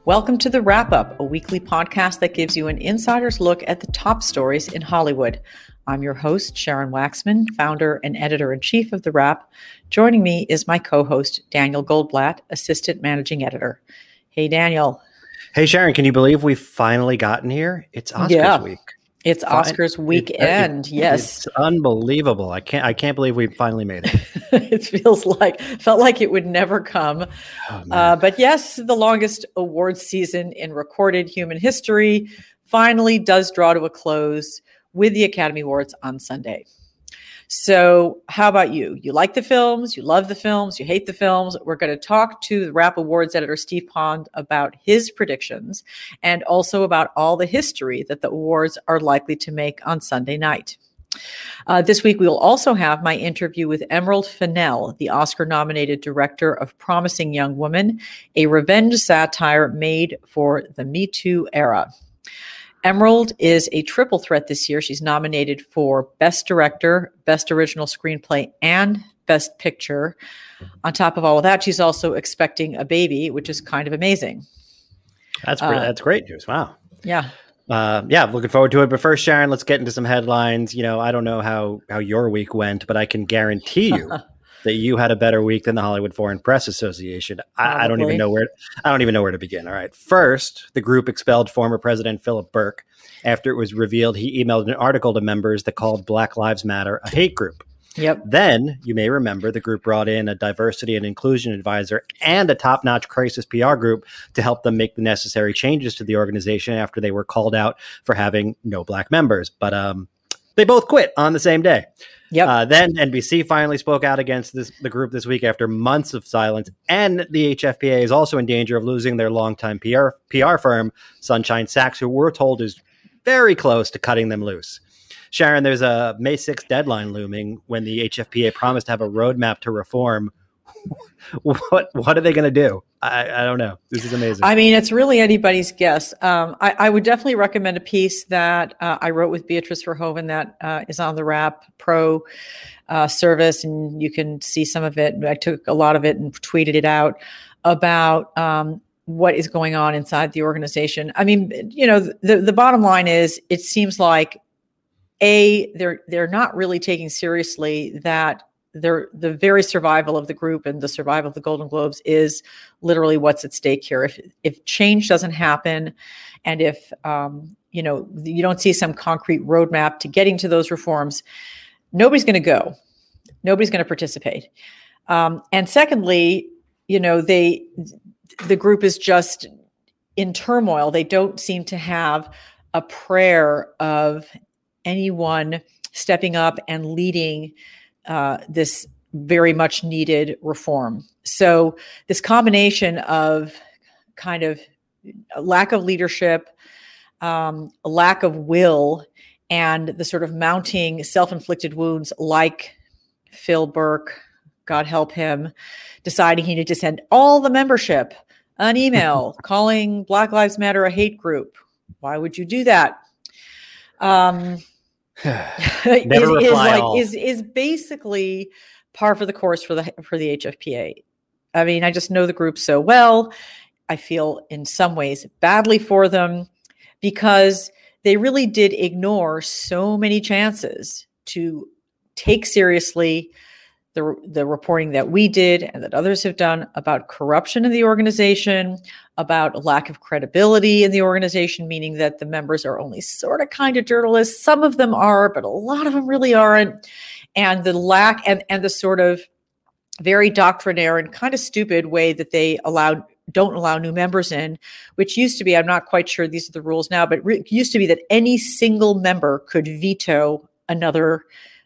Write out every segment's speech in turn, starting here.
Welcome to The Wrap Up, a weekly podcast that gives you an insider's look at the top stories in Hollywood. I'm your host, Sharon Waxman, founder and editor-in-chief of The Wrap. Joining me is my co-host, Daniel Goldblatt, assistant managing editor. Hey, Daniel. Hey, Sharon, can you believe we've finally gotten here? It's Oscars week. It's Oscars weekend. Yes. It's unbelievable. I can't believe we finally made it. It felt like it would never come. But yes, the longest awards season in recorded human history finally does draw to a close with the Academy Awards on Sunday. So how about you? You like the films, you love the films, you hate the films. We're going to talk to the Wrap Awards editor, Steve Pond, about his predictions and also about all the history that the awards are likely to make on Sunday night. This week, we will also have my interview with Emerald Fennell, the Oscar-nominated director of Promising Young Woman, a revenge satire made for the Me Too era. Emerald is a triple threat this year. She's nominated for Best Director, Best Original Screenplay, and Best Picture. On top of all of that, she's also expecting a baby, which is kind of amazing. That's great news. Wow. Yeah. Looking forward to it. But first, Sharon, let's get into some headlines. You know, I don't know how your week went, but I can guarantee you that you had a better week than the Hollywood Foreign Press Association. I don't even know where to begin. All right. First, the group expelled former President Philip Berk after it was revealed he emailed an article to members that called Black Lives Matter a hate group. Yep. Then, you may remember, the group brought in a diversity and inclusion advisor and a top-notch crisis PR group to help them make the necessary changes to the organization after they were called out for having no Black members. But they both quit on the same day. Yep. Then NBC finally spoke out against the group this week after months of silence. And the HFPA is also in danger of losing their longtime PR firm, Sunshine Sachs, who we're told is very close to cutting them loose. Sharon, there's a May 6th deadline looming when the HFPA promised to have a roadmap to reform. What are they going to do? I don't know. This is amazing. I mean, it's really anybody's guess. I would definitely recommend a piece that I wrote with Beatrice Verhoeven that is on the Wrap Pro service, and you can see some of it. I took a lot of it and tweeted it out about what is going on inside the organization. I mean, you know, the bottom line is it seems like they're not really taking seriously that the very survival of the group and the survival of the Golden Globes is literally what's at stake here. If change doesn't happen, and if you don't see some concrete roadmap to getting to those reforms, nobody's going to go. Nobody's going to participate. And secondly, you know, the group is just in turmoil. They don't seem to have a prayer of anyone stepping up and leading this very much needed reform. So this combination of kind of a lack of leadership, a lack of will, and the sort of mounting self-inflicted wounds like Phil Berk, God help him, deciding he needed to send all the membership an email calling Black Lives Matter a hate group. Why would you do that? Is basically par for the course for the HFPA. I mean, I just know the group so well. I feel in some ways badly for them because they really did ignore so many chances to take seriously the reporting that we did and that others have done about corruption in the organization, about a lack of credibility in the organization, meaning that the members are only sort of kind of journalists. Some of them are, but a lot of them really aren't. And the lack and the sort of very doctrinaire and kind of stupid way that they don't allow new members in, which used to be, I'm not quite sure these are the rules now, but it used to be that any single member could veto another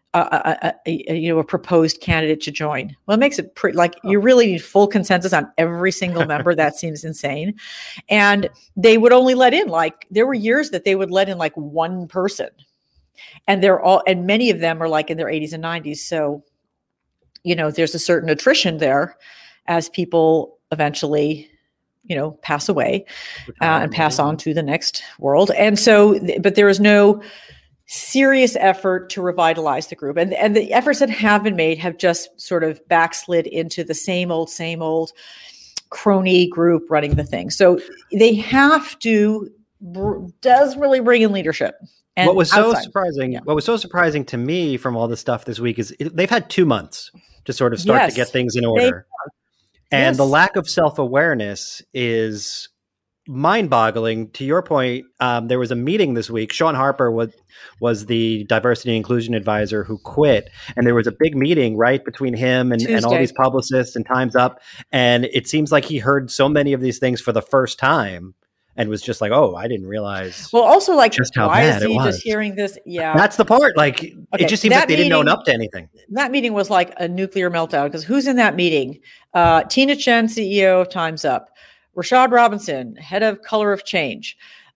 a proposed candidate to join. Well, it makes it pretty like you really need full consensus on every single member. That seems insane. And they would only let in, like, there were years that they would let in like one person, and many of them are like in their 80s and 90s. So, you know, there's a certain attrition there as people eventually, you know, pass away and pass on to the next world. And so, but there is no serious effort to revitalize the group. And the efforts that have been made have just sort of backslid into the same old, crony group running the thing. So they have to, does really bring in leadership. And what was so surprising to me from all the stuff this week is they've had 2 months to sort of start to get things in order. And the lack of self-awareness is mind-boggling. To your point, there was a meeting this week. Sean Harper was the diversity and inclusion advisor who quit, and there was a big meeting right between him and all these publicists and Time's Up, and it seems like he heard so many of these things for the first time and was just like, oh, I didn't realize. Well, also like, just how why bad is he it was. just hearing this? Yeah, that's the part. Like, it just seems like they didn't own up to anything. That meeting was like a nuclear meltdown, because who's in that meeting? Tina Chen, CEO of Time's Up. Rashad Robinson, head of Color of Change.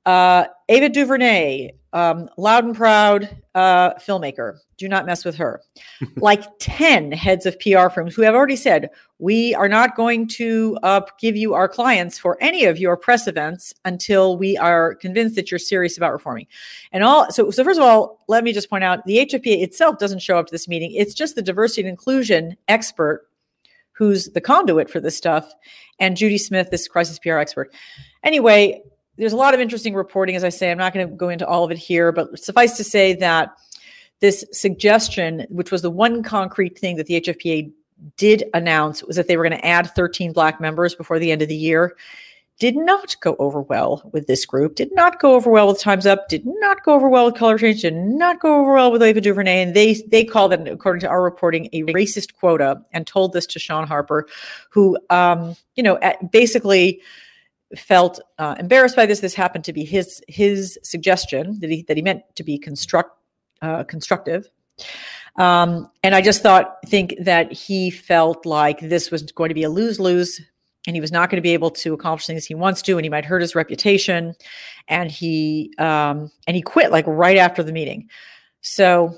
Ava DuVernay, loud and proud filmmaker. Do not mess with her. Like 10 heads of PR firms who have already said, we are not going to give you our clients for any of your press events until we are convinced that you're serious about reforming. And so first of all, let me just point out, the HFPA itself doesn't show up to this meeting. It's just the diversity and inclusion expert who's the conduit for this stuff, and Judy Smith, this crisis PR expert. Anyway, there's a lot of interesting reporting, as I say. I'm not going to go into all of it here, but suffice to say that this suggestion, which was the one concrete thing that the HFPA did announce, was that they were going to add 13 Black members before the end of the year, did not go over well with this group, did not go over well with Time's Up, did not go over well with Color Change, did not go over well with Ava DuVernay. And they called it, according to our reporting, a racist quota, and told this to Sean Harper, who, basically felt embarrassed by this. This happened to be his suggestion that he meant to be constructive. And I just think that he felt like this was going to be a lose-lose, and he was not going to be able to accomplish things he wants to, and he might hurt his reputation. And he quit like right after the meeting. So,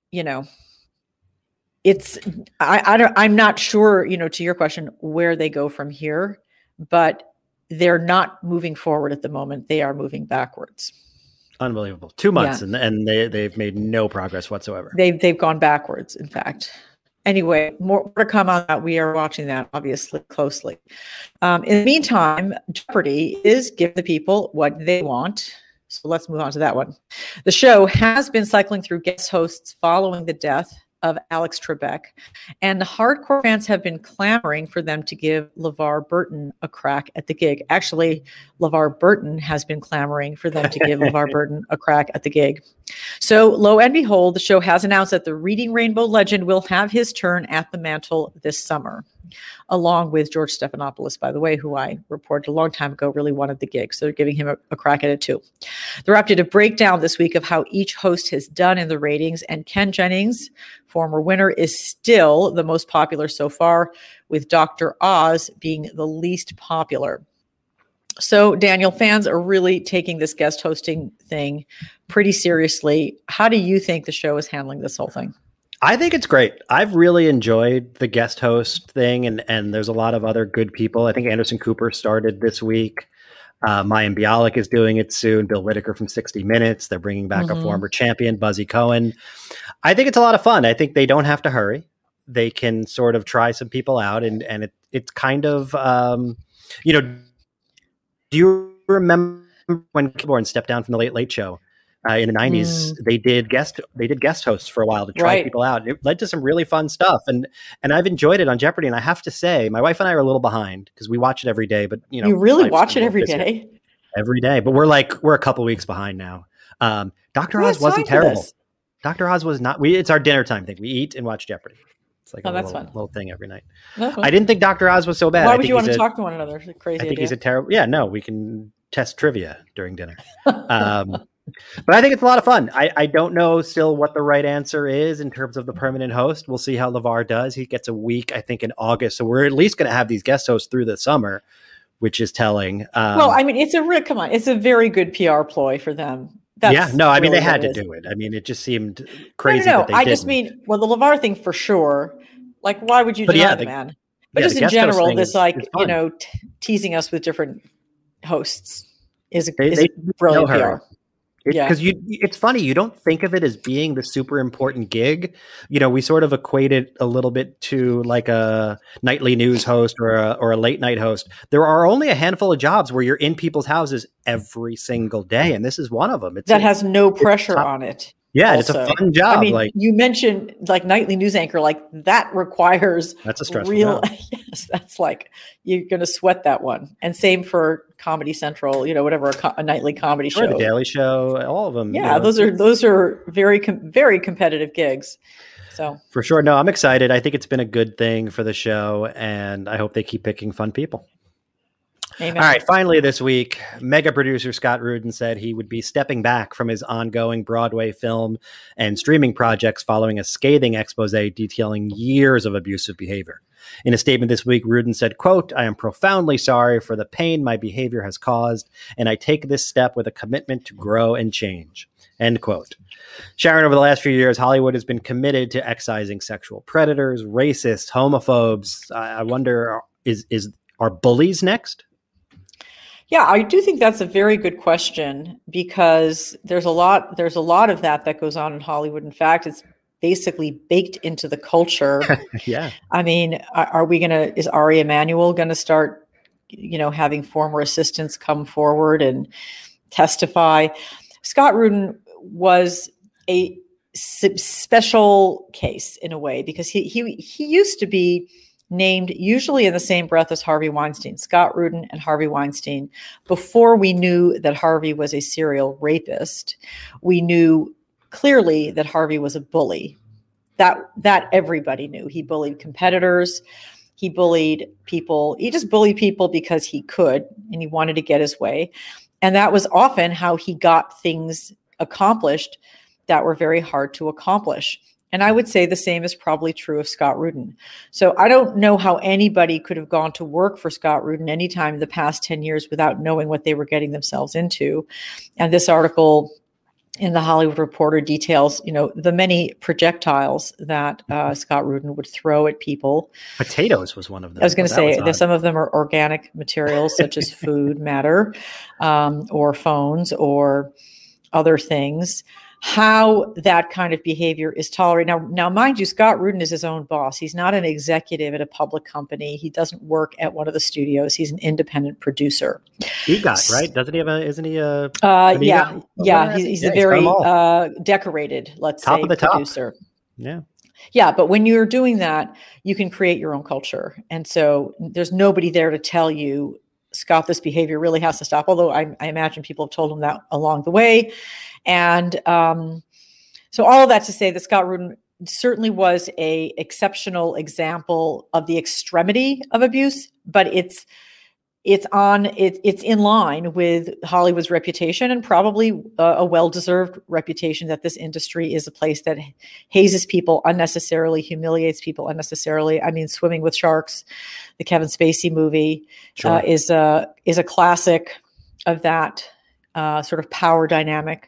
I'm not sure, to your question, where they go from here, but they're not moving forward at the moment. They are moving backwards. Unbelievable. 2 months, and they've made no progress whatsoever. They've gone backwards, in fact. Anyway, more to come on that. We are watching that obviously closely. In the meantime, Jeopardy is give the people what they want. So let's move on to that one. The show has been cycling through guest hosts following the death of Alex Trebek, and the hardcore fans have been clamoring for them to give LeVar Burton a crack at the gig. Actually, LeVar Burton has been clamoring for them to give LeVar Burton a crack at the gig. So, lo and behold, the show has announced that the Reading Rainbow legend will have his turn at the mantle this summer, along with George Stephanopoulos, by the way, who I reported a long time ago really wanted the gig. So they're giving him a crack at it too. The Wrap did a breakdown this week of how each host has done in the ratings, and Ken Jennings, former winner, is still the most popular so far, with Dr. Oz being the least popular. So, Daniel, fans are really taking this guest hosting thing pretty seriously. How do you think the show is handling this whole thing? I think it's great. I've really enjoyed the guest host thing, and there's a lot of other good people. I think Anderson Cooper started this week. Mayim Bialik is doing it soon. Bill Whitaker from 60 Minutes. They're bringing back a former champion, Buzzy Cohen. I think it's a lot of fun. I think they don't have to hurry. They can sort of try some people out, and it's kind of, do you remember when Kilborn stepped down from the Late Late Show? In the 90s, they did guest hosts for a while to try people out. It led to some really fun stuff, and I've enjoyed it on Jeopardy. And I have to say, my wife and I are a little behind because we watch it every day. But you really watch it every day. Every day, but we're a couple weeks behind now. Dr. Oz wasn't terrible. Dr. Oz was not. It's our dinner time thing. We eat and watch Jeopardy. It's like a little thing every night. I didn't think Dr. Oz was so bad. Why would you want to talk to one another? It's a crazy. I think he's a terrible. Yeah, no, we can test trivia during dinner. But I think it's a lot of fun. I don't know still what the right answer is in terms of the permanent host. We'll see how LeVar does. He gets a week, I think, in August. So we're at least going to have these guest hosts through the summer, which is telling. Well, I mean, it's a very good PR ploy for them. They had to do it. I mean, it just seemed crazy. No, I just mean, the LeVar thing for sure. Like, why would you deny the man? But just in general, this teasing us with different hosts is brilliant PR. Because it's funny, you don't think of it as being the super important gig. We sort of equate it a little bit to like a nightly news host or a late night host. There are only a handful of jobs where you're in people's houses every single day, and this is one of them. Has no pressure on it. Yeah, it's a fun job. I mean, you mentioned like nightly news anchor, like that requires that's a stressful job. Yes, that's like you're going to sweat that one. And same for Comedy Central, whatever a nightly comedy show, The Daily Show, all of them. Yeah, those are very very competitive gigs. So for sure, no, I'm excited. I think it's been a good thing for the show, and I hope they keep picking fun people. Amen. All right. Finally, this week, mega producer Scott Rudin said he would be stepping back from his ongoing Broadway film and streaming projects following a scathing expose detailing years of abusive behavior. In a statement this week, Rudin said, quote, "I am profoundly sorry for the pain my behavior has caused, and I take this step with a commitment to grow and change." End quote. Sharon, over the last few years, Hollywood has been committed to excising sexual predators, racists, homophobes. I wonder, are bullies next? Yeah, I do think that's a very good question because there's a lot of that goes on in Hollywood. In fact, it's basically baked into the culture. Yeah. I mean, is Ari Emanuel going to start, having former assistants come forward and testify? Scott Rudin was a special case in a way because he used to be named usually in the same breath as Harvey Weinstein, Scott Rudin and Harvey Weinstein. Before we knew that Harvey was a serial rapist, we knew clearly that Harvey was a bully. That everybody knew. He bullied competitors. He bullied people. He just bullied people because he could, and he wanted to get his way. And that was often how he got things accomplished that were very hard to accomplish. And I would say the same is probably true of Scott Rudin. So I don't know how anybody could have gone to work for Scott Rudin anytime in the past 10 years without knowing what they were getting themselves into. And this article in the Hollywood Reporter details, the many projectiles that Scott Rudin would throw at people. Potatoes was one of them. I was going to say that some of them are organic materials such as food matter or phones or other things. How that kind of behavior is tolerated. Now, mind you, Scott Rudin is his own boss. He's not an executive at a public company. He doesn't work at one of the studios. He's an independent producer. EGOT, right? Doesn't he have isn't he a? Yeah. He's a very decorated, let's say, producer. Top. Yeah. Yeah, but when you're doing that, you can create your own culture. And so there's nobody there to tell you, Scott, this behavior really has to stop. Although I imagine people have told him that along the way. And so all of that to say that Scott Rudin certainly was a exceptional example of the extremity of abuse, but it's in line with Hollywood's reputation and probably a well-deserved reputation that this industry is a place that hazes people unnecessarily, humiliates people unnecessarily. I mean, Swimming with Sharks, the Kevin Spacey movie, sure. is a classic of that sort of power dynamic.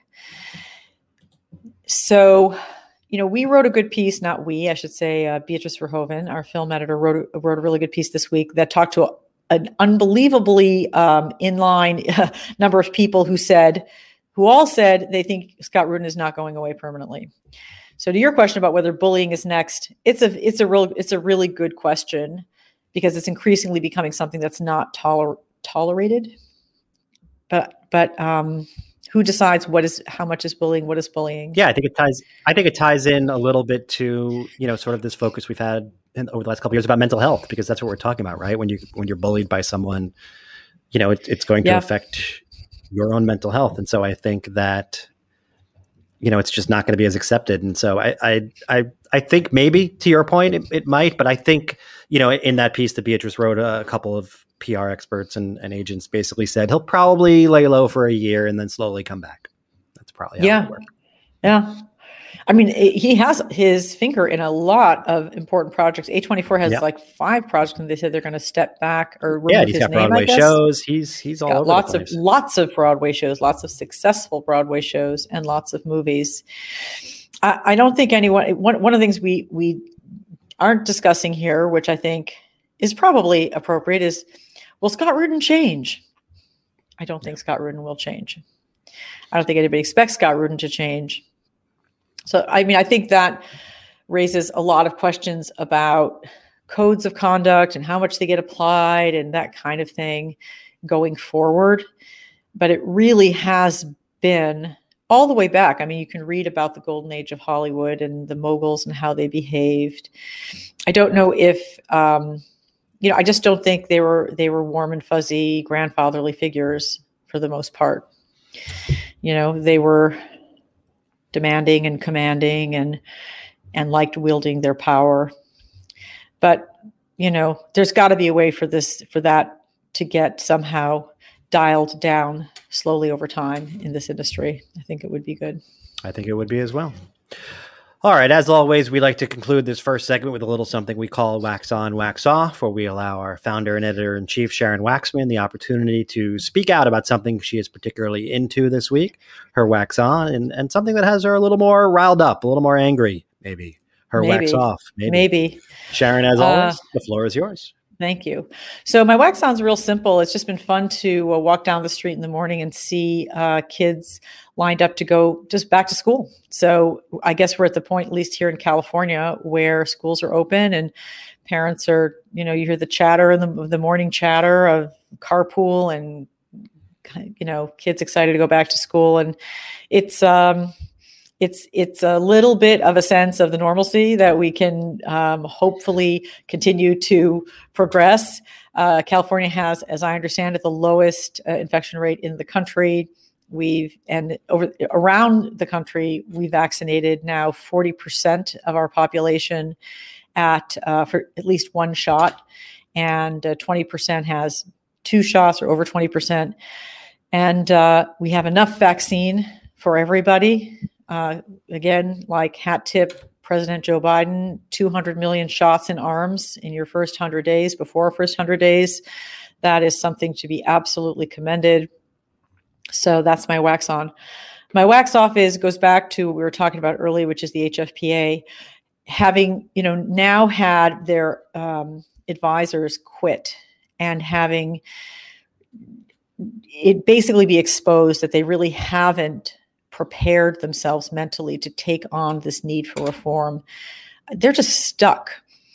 So, we wrote a good piece, not we, I should say, Beatrice Verhoeven, our film editor, wrote a really good piece this week that talked to an unbelievably inline number of people who all said they think Scott Rudin is not going away permanently. So to your question about whether bullying is next, it's a really good question because it's increasingly becoming something that's not tolerated. But who decides how much is bullying? What is bullying? Yeah, I think it ties in a little bit to, sort of this focus we've had over the last couple of years about mental health, because that's what we're talking about, right? When you're bullied by someone, it's going to affect your own mental health. And so I think that, it's just not going to be as accepted. And so I think maybe to your point, it might, but I think, in that piece that Beatrice wrote, a couple of PR experts and agents basically said he'll probably lay low for a year and then slowly come back. That's probably how it works. Yeah. I mean, he has his finger in a lot of important projects. A24 has like 5 projects, and they said they're going to step back or remove he's his got name, Broadway shows. He's all over lots the place. Lots of Broadway shows, lots of successful Broadway shows, and lots of movies. I don't think one of the things we aren't discussing here, which I think is probably appropriate, is will Scott Rudin change? I don't think Scott Rudin will change. I don't think anybody expects Scott Rudin to change. So, I mean, I think that raises a lot of questions about codes of conduct and how much they get applied and that kind of thing going forward. But it really has been all the way back. I mean, you can read about the golden age of Hollywood and the moguls and how they behaved. I don't know if, I just don't think they were warm and fuzzy grandfatherly figures for the most part. They were demanding and commanding and liked wielding their power. But, there's got to be a way for that to get somehow dialed down slowly over time in this industry. I think it would be good. I think it would be as well. All right. As always, we like to conclude this first segment with a little something we call Wax On, Wax Off, where we allow our founder and editor-in-chief, Sharon Waxman, the opportunity to speak out about something she is particularly into this week, her Wax On, and something that has her a little more riled up, a little more angry, maybe. Her Wax Off. Maybe. Sharon, as always, the floor is yours. Thank you. So my wax on's real simple. It's just been fun to walk down the street in the morning and see kids lined up to go just back to school. So I guess we're at the point, at least here in California, where schools are open and parents are, you hear the chatter in the morning chatter of carpool and, kids excited to go back to school. And it's a little bit of a sense of the normalcy that we can hopefully continue to progress. California has, as I understand it, the lowest infection rate in the country. Around the country, we vaccinated now 40% of our population for at least one shot, and 20% has 2 shots, or over 20%. And we have enough vaccine for everybody. Again, like hat tip, President Joe Biden, 200 million shots in arms in your first 100 days, before our first 100 days. That is something to be absolutely commended. So that's my wax on. My wax off goes back to what we were talking about earlier, which is the HFPA having, now had their advisors quit and having it basically be exposed that they really haven't prepared themselves mentally to take on this need for reform. They're just stuck.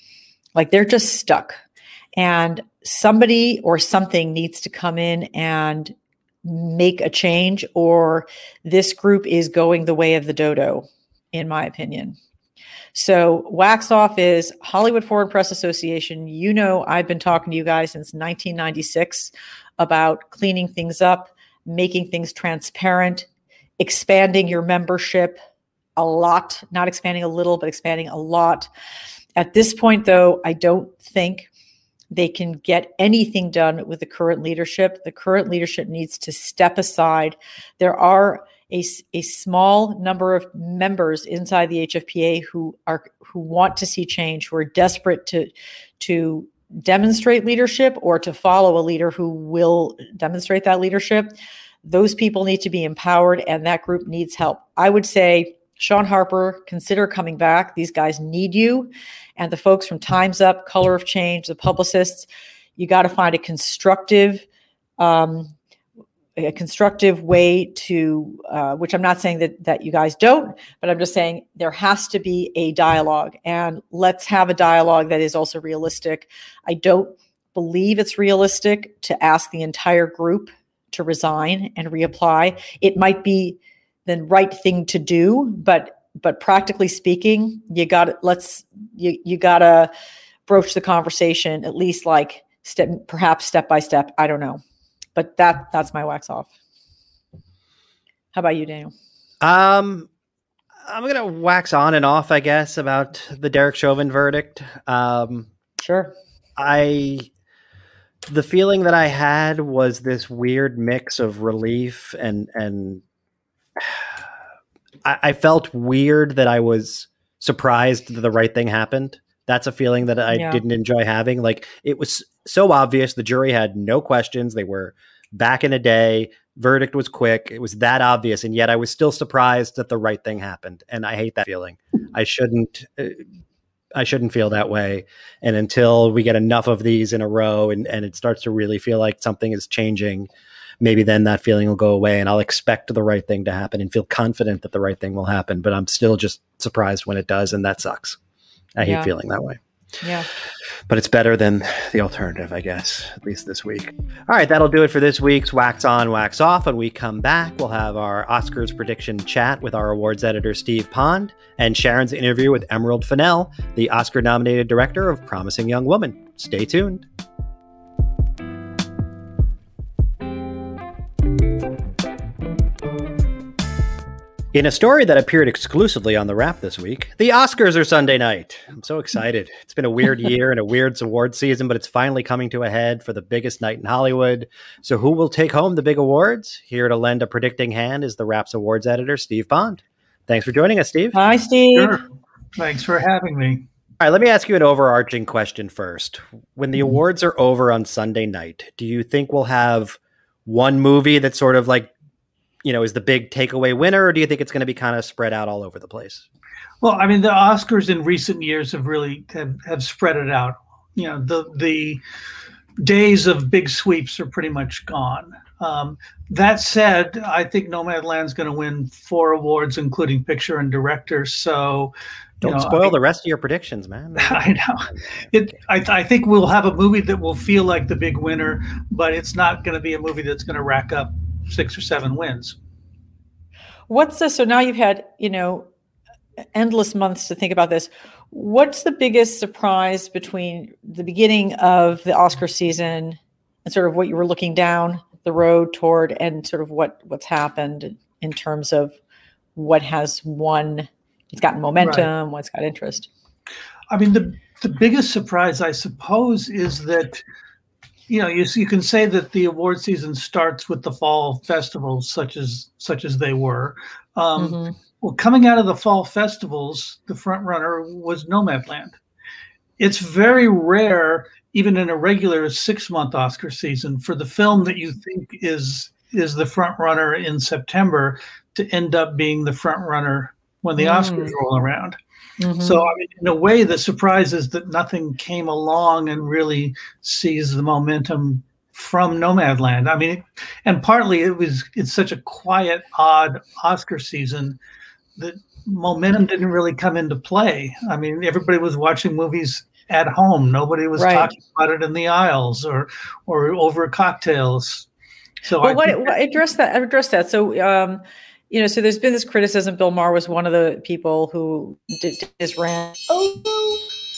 And somebody or something needs to come in and make a change, or this group is going the way of the dodo, in my opinion. So wax off is Hollywood Foreign Press Association. I've been talking to you guys since 1996 about cleaning things up, making things transparent, expanding your membership a lot, not expanding a little, but expanding a lot. At this point, though, I don't think they can get anything done with the current leadership. The current leadership needs to step aside. There are a small number of members inside the HFPA who want to see change, who are desperate to demonstrate leadership or to follow a leader who will demonstrate that leadership. Those people need to be empowered, and that group needs help. I would say, Sean Harper, consider coming back. These guys need you. And the folks from Time's Up, Color of Change, the publicists, you got to find a constructive way to, which I'm not saying that you guys don't, but I'm just saying there has to be a dialogue, and let's have a dialogue that is also realistic. I don't believe it's realistic to ask the entire group to resign and reapply. It might be the right thing to do, but practically speaking, you got to broach the conversation, at least perhaps step by step. I don't know, but that's my wax off. How about you, Daniel? I'm going to wax on and off, I guess, about the Derek Chauvin verdict. Sure. The feeling that I had was this weird mix of relief and I felt weird that I was surprised that the right thing happened. That's a feeling that I didn't enjoy having. It was so obvious. The jury had no questions. They were back in a day. Verdict was quick. It was that obvious. And yet I was still surprised that the right thing happened. And I hate that feeling. I shouldn't feel that way. And until we get enough of these in a row and it starts to really feel like something is changing, maybe then that feeling will go away and I'll expect the right thing to happen and feel confident that the right thing will happen. But I'm still just surprised when it does. And that sucks. I hate feeling that way. Yeah. But it's better than the alternative, I guess, at least this week. All right, that'll do it for this week's Wax On, Wax Off. When we come back, we'll have our Oscars prediction chat with our awards editor, Steve Pond, and Sharon's interview with Emerald Fennell, the Oscar-nominated director of Promising Young Woman. Stay tuned. In a story that appeared exclusively on The Wrap this week, the Oscars are Sunday night. I'm so excited. It's been a weird year and a weird award season, but it's finally coming to a head for the biggest night in Hollywood. So who will take home the big awards? Here to lend a predicting hand is The Wrap's awards editor, Steve Pond. Thanks for joining us, Steve. Hi, Steve. Sure. Thanks for having me. All right, let me ask you an overarching question first. When the awards are over on Sunday night, do you think we'll have one movie that's sort of like, is the big takeaway winner, or do you think it's going to be kind of spread out all over the place? Well, I mean, the Oscars in recent years have really have spread it out. The days of big sweeps are pretty much gone. That said, I think Nomadland's going to win 4 awards, including picture and director. So don't spoil the rest of your predictions, man. I know. I think we'll have a movie that will feel like the big winner, but it's not going to be a movie that's going to rack up 6 or 7 wins. What's this? So now you've had, endless months to think about this. What's the biggest surprise between the beginning of the Oscar season and sort of what you were looking down the road toward, and sort of what's happened in terms of what has won? It's gotten momentum, right. What's got interest? I mean, the biggest surprise, I suppose, is that you can say that the award season starts with the fall festivals, such as they were. Well, coming out of the fall festivals, the front runner was Nomadland. It's very rare, even in a regular 6-month Oscar season, for the film that you think is the front runner in September to end up being the front runner when the Oscars roll around. So, I mean, in a way, the surprise is that nothing came along and really seized the momentum from Nomadland. I mean, and partly it's such a quiet, odd Oscar season that momentum didn't really come into play. I mean, everybody was watching movies at home. Nobody was talking about it in the aisles or over cocktails. So address that. So, so there's been this criticism. Bill Maher was one of the people who did his rant. Oh,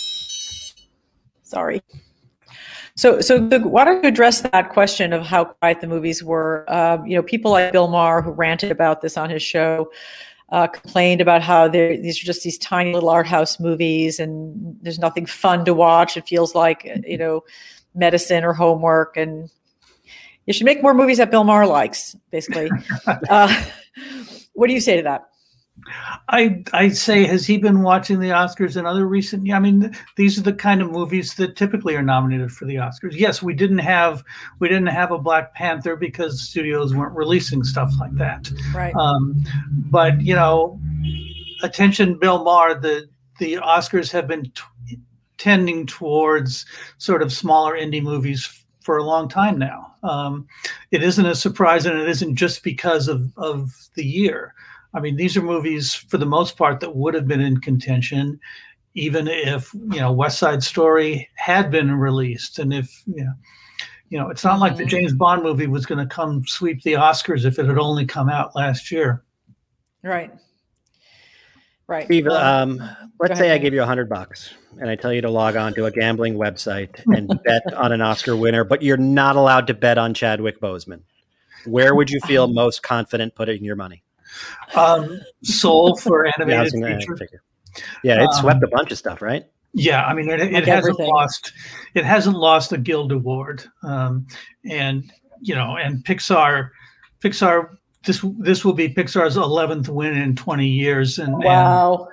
sorry. So why don't you address that question of how quiet the movies were? People like Bill Maher, who ranted about this on his show, complained about how these are just these tiny little art house movies, and there's nothing fun to watch. It feels like medicine or homework, and you should make more movies that Bill Maher likes, basically. What do you say to that? I say, has he been watching the Oscars in other recent? I mean, these are the kind of movies that typically are nominated for the Oscars. Yes, we didn't have a Black Panther because studios weren't releasing stuff like that. Right. But attention, Bill Maher. The Oscars have been tending towards sort of smaller indie movies for a long time now. It isn't a surprise, and it isn't just because of the year. I mean, these are movies, for the most part, that would have been in contention, even if, West Side Story had been released. And if, it's not like the James Bond movie was going to come sweep the Oscars if it had only come out last year. Right. Steve, let's say I give you $100 and I tell you to log on to a gambling website and bet on an Oscar winner, but you're not allowed to bet on Chadwick Boseman. Where would you feel most confident putting your money? Soul for animated feature. Yeah, it swept a bunch of stuff, right? Yeah, I mean, it hasn't lost. It hasn't lost a Guild Award, and Pixar. This will be Pixar's 11th win in 20 years, and wow.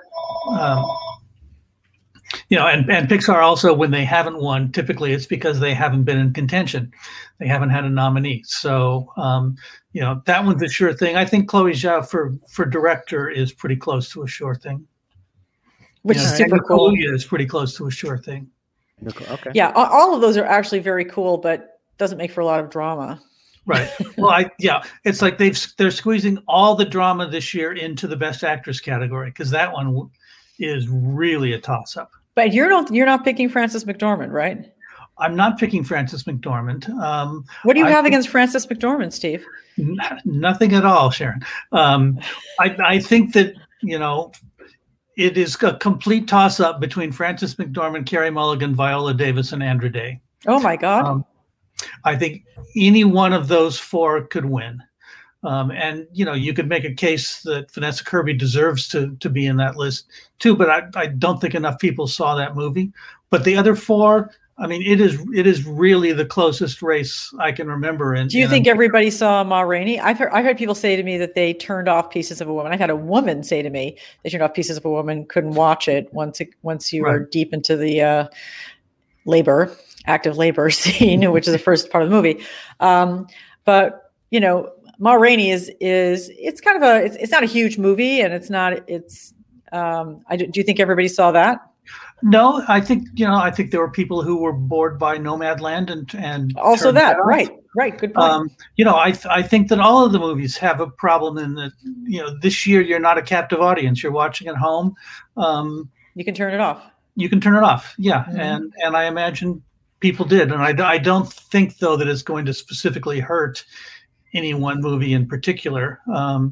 And Pixar also, when they haven't won, typically it's because they haven't been in contention. They haven't had a nominee. So, that one's a sure thing. I think Chloe Zhao for director is pretty close to a sure thing. Which is super cool. Is pretty close to a sure thing. Okay. Yeah, all of those are actually very cool, but doesn't make for a lot of drama. Right. Well, it's like they're squeezing all the drama this year into the Best Actress category, because that one is really a toss-up. But you're not picking Frances McDormand, right? I'm not picking Frances McDormand. What do you have against Frances McDormand, Steve? Nothing at all, Sharon. I think that, it is a complete toss-up between Frances McDormand, Carey Mulligan, Viola Davis, and Andra Day. Oh my God. I think any one of those four could win. And, you could make a case that Vanessa Kirby deserves to be in that list too, but I don't think enough people saw that movie. But the other four, I mean, it is really the closest race I can remember. And do you think everybody saw Ma Rainey? I've heard people say to me that they turned off Pieces of a Woman. I've had a woman say to me they turned off Pieces of a Woman, couldn't watch it once you were deep into the active labor scene, which is the first part of the movie. But Ma Rainey is it's kind of it's not a huge movie, and do you think everybody saw that? No, I think there were people who were bored by Nomadland and also that right, good point. I think that all of the movies have a problem in that this year you're not a captive audience. You're watching at home. You can turn it off. You can turn it off. Yeah, Mm-hmm. and I imagine people did, and I don't think though that it's going to specifically hurt any one movie in particular.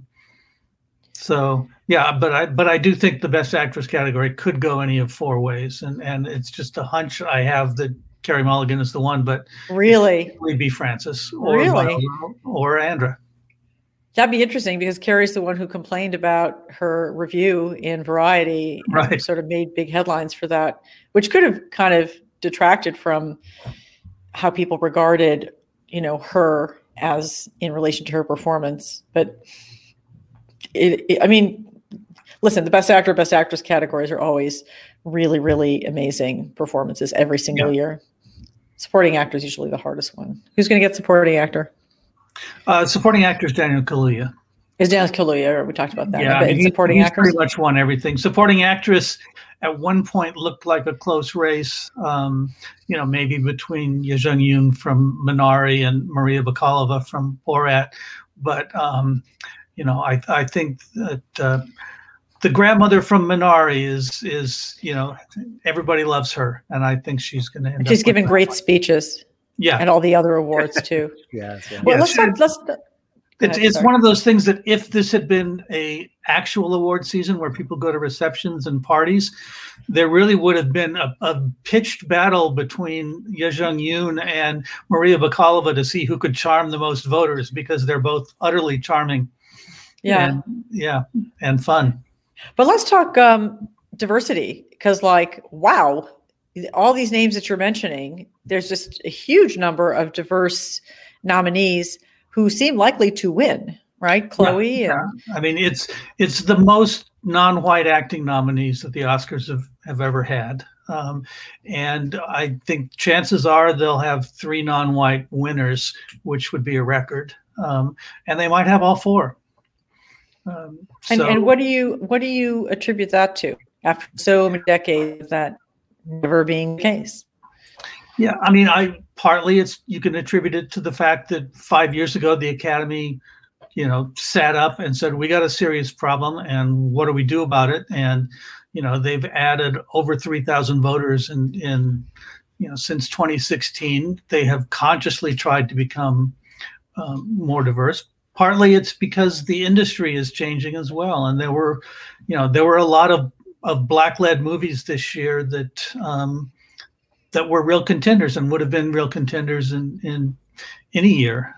So yeah, but I do think the Best Actress category could go any of four ways, and it's just a hunch I have that Carey Mulligan is the one, but really it would be Frances or Andra. That'd be interesting, because Carey's the one who complained about her review in Variety, and sort of made big headlines for that, which could have kind of detracted from how people regarded her as in relation to her performance. But listen, the Best Actor, Best Actress categories are always really, really amazing performances every single year. Supporting actor is usually the hardest one. Who's going to get supporting actor? Supporting actor is Daniel Kaluuya. Is Daniel Kaluuya? We talked about that. Yeah, supporting actor pretty much won everything. Supporting actress at one point looked like a close race. Maybe between Ye Jung-yoon from Minari and Maria Bakalova from Borat. But I think that the grandmother from Minari is everybody loves her, and I think she's going to end up. She's giving great speeches. Yeah, and all the other awards too. Yes. Yeah. Well, it's one of those things that if this had been a actual award season where people go to receptions and parties, there really would have been a pitched battle between Ye Jung-yoon and Maria Bakalova to see who could charm the most voters, because they're both utterly charming. Yeah. And fun. But let's talk diversity, because wow, all these names that you're mentioning, there's just a huge number of diverse nominees who seem likely to win, right? Chloe. Yeah. I mean, it's the most non-white acting nominees that the Oscars have ever had. And I think chances are they'll have 3 non-white winners, which would be a record. And they might have all 4. And what do you attribute that to after so many decades of that never being the case? Yeah, I mean, partly you can attribute it to the fact that 5 years ago the Academy, sat up and said, we got a serious problem, and what do we do about it? And they've added over 3,000 voters in since 2016. They have consciously tried to become more diverse. Partly it's because the industry is changing as well, and there were a lot of Black-led movies this year that were real contenders and would have been real contenders in any year.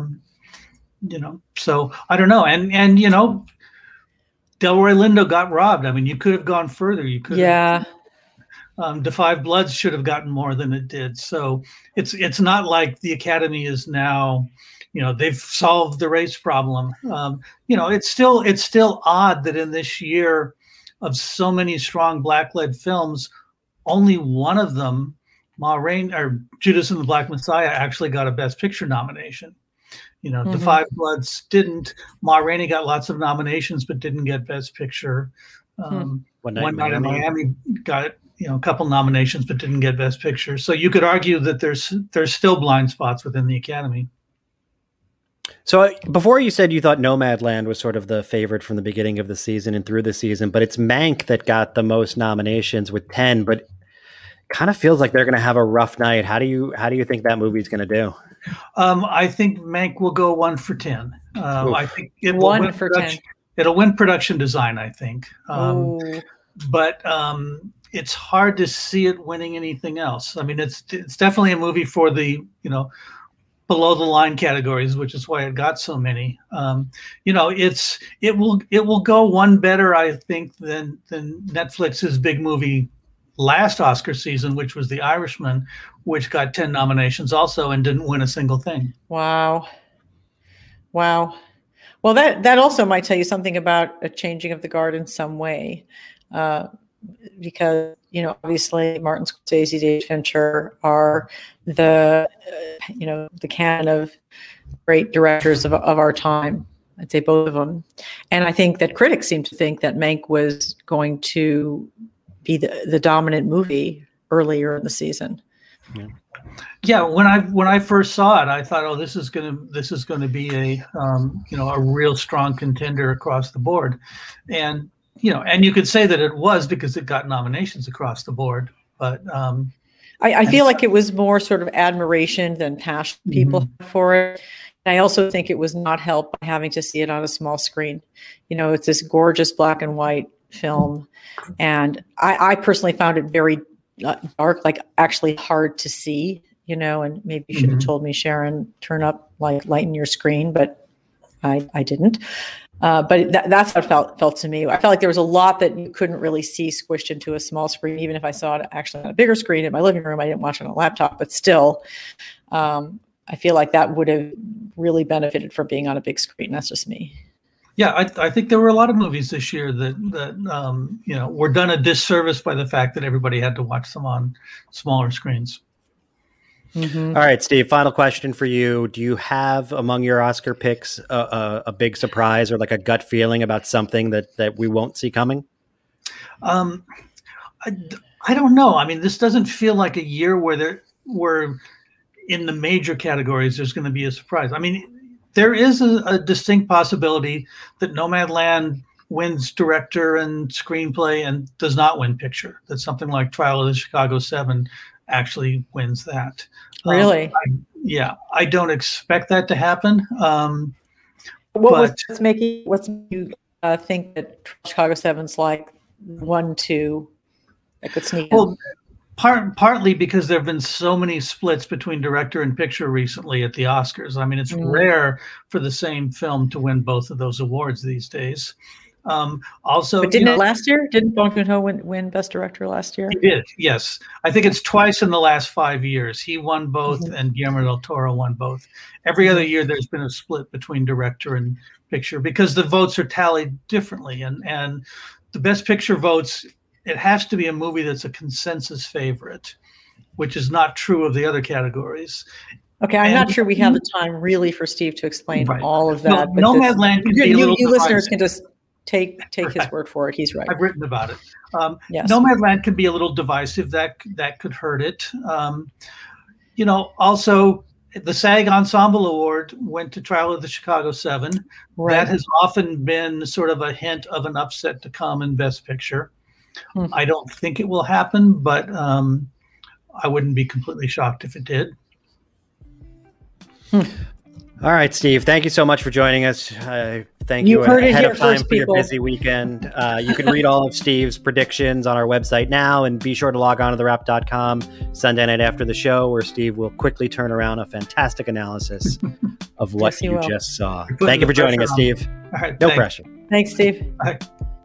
So I don't know. And Delroy Lindo got robbed. I mean, you could have gone further. You could have. Da 5 Bloods should have gotten more than it did. So it's not like the Academy is now, they've solved the race problem. It's still odd that in this year of so many strong Black-led films, only one of them, Ma Rainey or Judas and the Black Messiah, actually got a Best Picture nomination. Da 5 Bloods didn't. Ma Rainey got lots of nominations but didn't get Best Picture. One Night in Miami got a couple nominations but didn't get Best Picture. So you could argue that there's still blind spots within the Academy. So before you said you thought Nomadland was sort of the favorite from the beginning of the season and through the season, but it's Mank that got the most nominations with 10, but kind of feels like they're going to have a rough night. How do you think that movie's going to do? I think Mank will go 1 for 10. I think it will 1 for 10. It'll win production design, I think. But it's hard to see it winning anything else. I mean, it's definitely a movie for the, below the line categories, which is why it got so many. It will go one better, I think, than Netflix's big movie last Oscar season, which was The Irishman, which got 10 nominations also and didn't win a single thing. Wow. Well, that also might tell you something about a changing of the guard in some way, because obviously Martin Scorsese, David Fincher are the canon of great directors of our time. I'd say both of them, and I think that critics seem to think that Mank was going to be the dominant movie earlier in the season. Yeah, when I first saw it, I thought, oh, this is gonna be a real strong contender across the board, and you could say that it was because it got nominations across the board, but I feel like it was more sort of admiration than passion people for it. And I also think it was not helped by having to see it on a small screen. It's this gorgeous black and white film, and I personally found it very dark, like actually hard to see, and maybe you should have told me, Sharon, turn up, like lighten your screen, but I didn't. But that's how it felt to me. I felt like there was a lot that you couldn't really see squished into a small screen. Even if I saw it actually on a bigger screen in my living room, I didn't watch it on a laptop, but still, I feel like that would have really benefited from being on a big screen. That's just me. Yeah, I think there were a lot of movies this year that were done a disservice by the fact that everybody had to watch them on smaller screens. All right, Steve, final question for you. Do you have among your Oscar picks a big surprise or like a gut feeling about something that we won't see coming? I don't know. I mean, this doesn't feel like a year where in the major categories there's going to be a surprise. I mean, there is a distinct possibility that Nomadland wins director and screenplay and does not win picture. That something like Trial of the Chicago 7 actually wins that. Really? I don't expect that to happen. What's making you think that Chicago 7's like 1-2 that could sneak in? Partly because there have been so many splits between director and picture recently at the Oscars. I mean, it's rare for the same film to win both of those awards these days. Also, but didn't it last year? Didn't Bong Joon-ho win Best Director last year? He did, yes. I think it's twice in the last 5 years. He won both, and Guillermo del Toro won both. Every other year, there's been a split between director and picture because the votes are tallied differently, and the Best Picture votes. It has to be a movie that's a consensus favorite, which is not true of the other categories. Okay, I'm not sure we have the time really for Steve to explain all of that. Well, Nomadland can be a little you listeners can just take his word for it. He's right. I've written about it. Yes. Nomadland can be a little divisive. That could hurt it. Also, the SAG Ensemble Award went to Trial of the Chicago 7. Right. That has often been sort of a hint of an upset to come in Best Picture. I don't think it will happen, but I wouldn't be completely shocked if it did. All right, Steve, thank you so much for joining us. Thank you ahead of time for your busy weekend. You can read all of Steve's predictions on our website now, and be sure to log on to thewrap.com Sunday night after the show, where Steve will quickly turn around a fantastic analysis of what you just saw. Thank you for joining us, Steve. All right, no pressure. Thanks, Steve. Bye.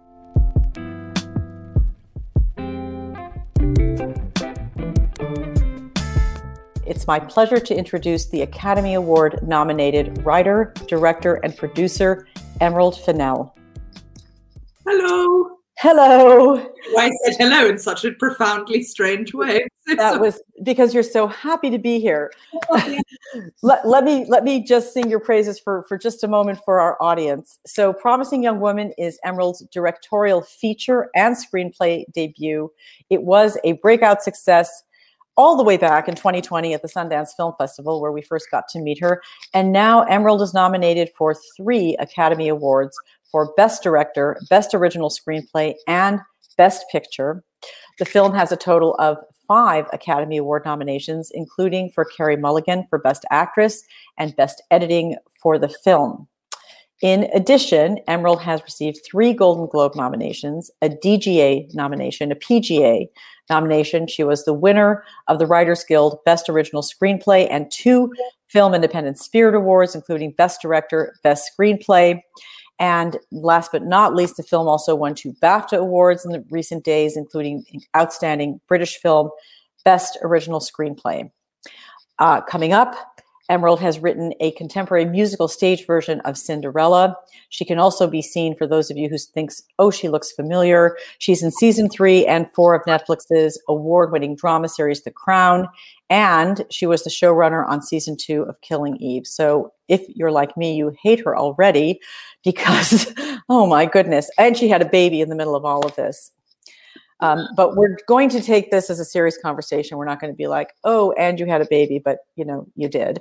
It's my pleasure to introduce the Academy Award-nominated writer, director, and producer, Emerald Fennell. Hello. Hello. I said hello in such a profoundly strange way. That was because you're so happy to be here. Let me just sing your praises for just a moment for our audience. So Promising Young Woman is Emerald's directorial feature and screenplay debut. It was a breakout success. all the way back in 2020 at the Sundance Film Festival, where we first got to meet her. And now Emerald is nominated for 3 Academy Awards for Best Director, Best Original Screenplay, and Best Picture. The film has a total of 5 Academy Award nominations, including for Carey Mulligan for Best Actress and Best Editing for the film. In addition, Emerald has received 3 Golden Globe nominations, a DGA nomination, a PGA nomination. She was the winner of the Writers Guild Best Original Screenplay and 2 Film Independent Spirit Awards, including Best Director, Best Screenplay. And last but not least, the film also won 2 BAFTA awards in the recent days, including Outstanding British Film, Best Original Screenplay. Coming up, Emerald has written a contemporary musical stage version of Cinderella. She can also be seen, for those of you who thinks, oh, she looks familiar. She's in season 3 and 4 of Netflix's award-winning drama series, The Crown. And she was the showrunner on season 2 of Killing Eve. So if you're like me, you hate her already because, oh my goodness. And she had a baby in the middle of all of this. But we're going to take this as a serious conversation. We're not going to be like, oh, and you had a baby, but you did.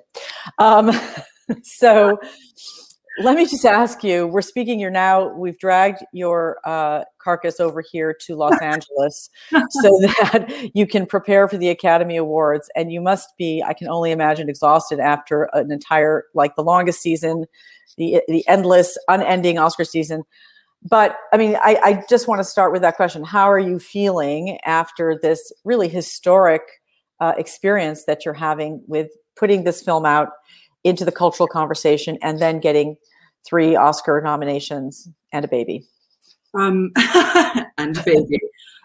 So let me just ask you, we've dragged your carcass over here to Los Angeles so that you can prepare for the Academy Awards. And you must be, I can only imagine, exhausted after an entire, like the longest season, the endless, unending Oscar season. But I mean, I just want to start with that question. How are you feeling after this really historic experience that you're having with putting this film out into the cultural conversation and then getting 3 Oscar nominations and a baby? And a baby.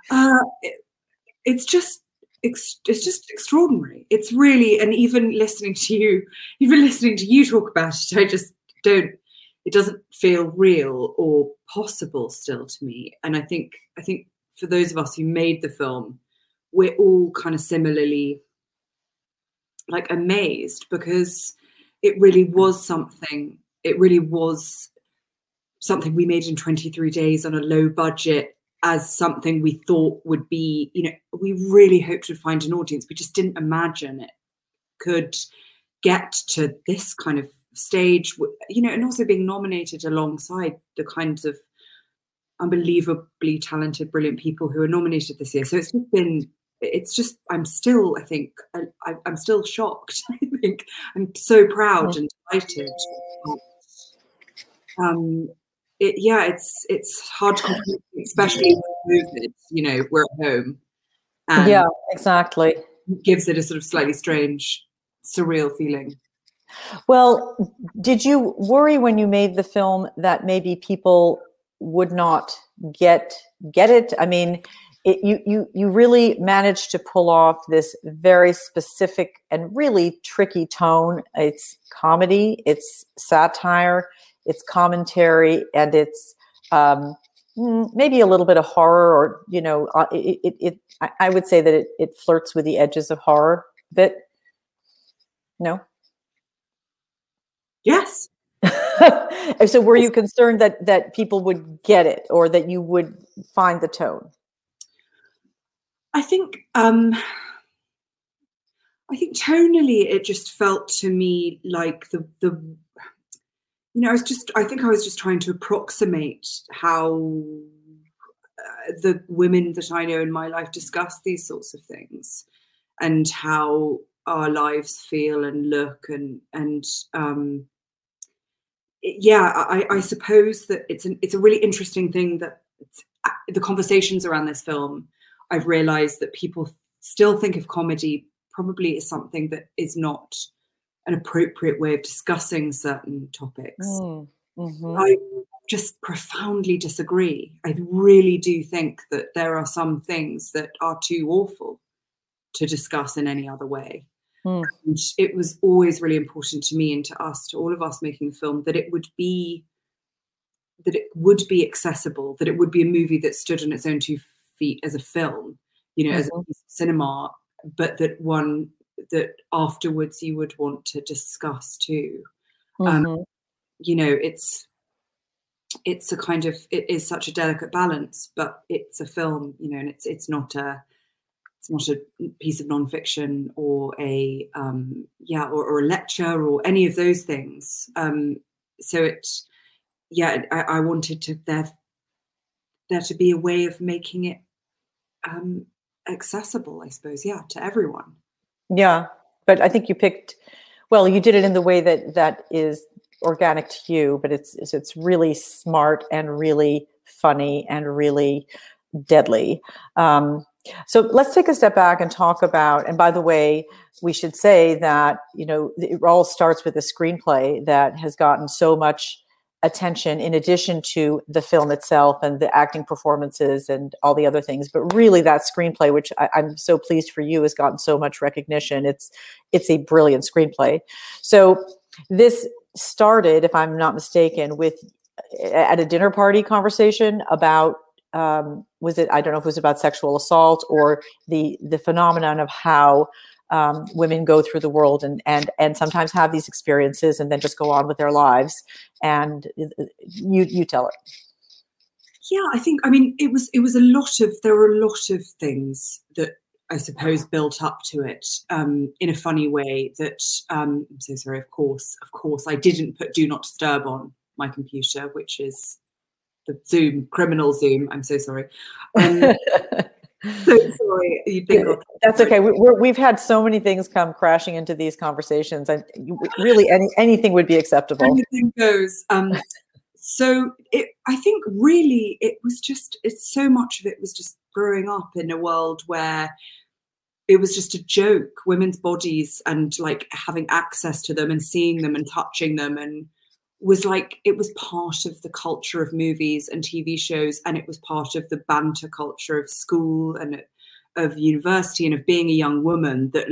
It's just extraordinary. It's really, and even listening to you talk about it, I just don't. It doesn't feel real or possible still to me. And I think for those of us who made the film, we're all kind of similarly like amazed, because it really was something. It really was something we made in 23 days on a low budget, as something we thought would be, we really hoped to find an audience. We just didn't imagine it could get to this kind of stage, and also being nominated alongside the kinds of unbelievably talented, brilliant people who are nominated this year. So I'm still shocked. I think I'm so proud and delighted. It's hard to comprehend, especially with COVID, we're at home. And yeah, exactly. It gives it a sort of slightly strange, surreal feeling. Well, did you worry when you made the film that maybe people would not get it? I mean, you really managed to pull off this very specific and really tricky tone. It's comedy, it's satire, it's commentary, and it's maybe a little bit of horror, or I would say that it flirts with the edges of horror a bit. No? Yes. So were you concerned that people would get it, or that you would find the tone? I think tonally it just felt to me like I was just trying to approximate how the women that I know in my life discuss these sorts of things, and how our lives feel and look, I suppose that it's a really interesting thing that the conversations around this film, I've realized that people still think of comedy probably as something that is not an appropriate way of discussing certain topics. Mm-hmm. I just profoundly disagree. I really do think that there are some things that are too awful to discuss in any other way. And it was always really important to me and to all of us making the film, that it would be accessible, that it would be a movie that stood on its own 2 feet as a film, as a piece of cinema, but that one that afterwards you would want to discuss too. It's a kind of, it is such a delicate balance, but it's a film, and it's not a it's not a piece of nonfiction or a or a lecture or any of those things. So I wanted to there to be a way of making it accessible, I suppose, to everyone. Yeah, but I think you did it in the way that is organic to you, but it's really smart and really funny and really deadly. So let's take a step back and talk about, and by the way, we should say that, it all starts with a screenplay that has gotten so much attention in addition to the film itself and the acting performances and all the other things. But really that screenplay, which I'm so pleased for you, has gotten so much recognition. It's a brilliant screenplay. So this started, if I'm not mistaken, at a dinner party conversation about, I don't know if it was about sexual assault or the phenomenon of how women go through the world and sometimes have these experiences and then just go on with their lives. And you tell it. Yeah, there were a lot of things that I suppose built up to it in a funny way that, I'm so sorry, of course, I didn't put Do Not Disturb on my computer, which is the Zoom, criminal Zoom. I'm so sorry. So sorry. You think that's okay. We've had so many things come crashing into these conversations, and really anything would be acceptable. Anything goes. So I think really so much of it was just growing up in a world where it was just a joke, women's bodies, and like having access to them and seeing them and touching them, and it was part of the culture of movies and TV shows, and it was part of the banter culture of school and of university and of being a young woman, that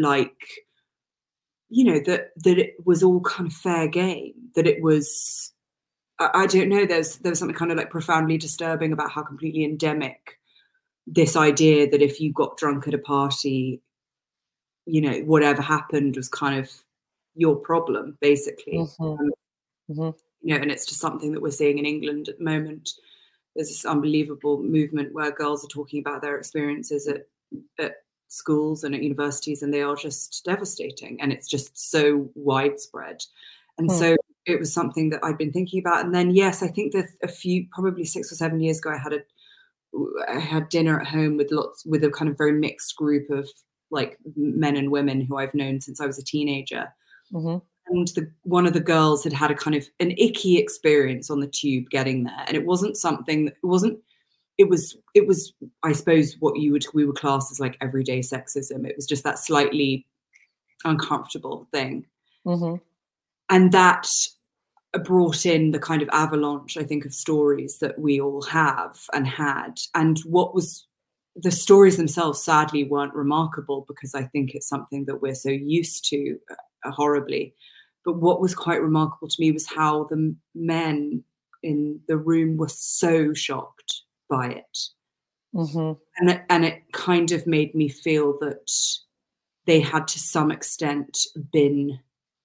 that it was all kind of fair game, that it was, I don't know, there was something kind of like profoundly disturbing about how completely endemic this idea that if you got drunk at a party, whatever happened was kind of your problem, basically. Mm-hmm. And it's just something that we're seeing in England at the moment. There's this unbelievable movement where girls are talking about their experiences at schools and at universities, and they are just devastating, and it's just so widespread. And so it was something that I'd been thinking about. And then, yes, I think that probably 6 or 7 years ago, I had dinner at home with a kind of very mixed group of like men and women who I've known since I was a teenager. Mm-hmm. And one of the girls had a kind of an icky experience on the tube getting there. And it wasn't something it was, I suppose, what we would class as like everyday sexism. It was just that slightly uncomfortable thing. Mm-hmm. And that brought in the kind of avalanche, I think, of stories that we all have and had. And the stories themselves sadly weren't remarkable, because I think it's something that we're so used to horribly. But what was quite remarkable to me was how the men in the room were so shocked by it. Mm-hmm. And it kind of made me feel that they had to some extent been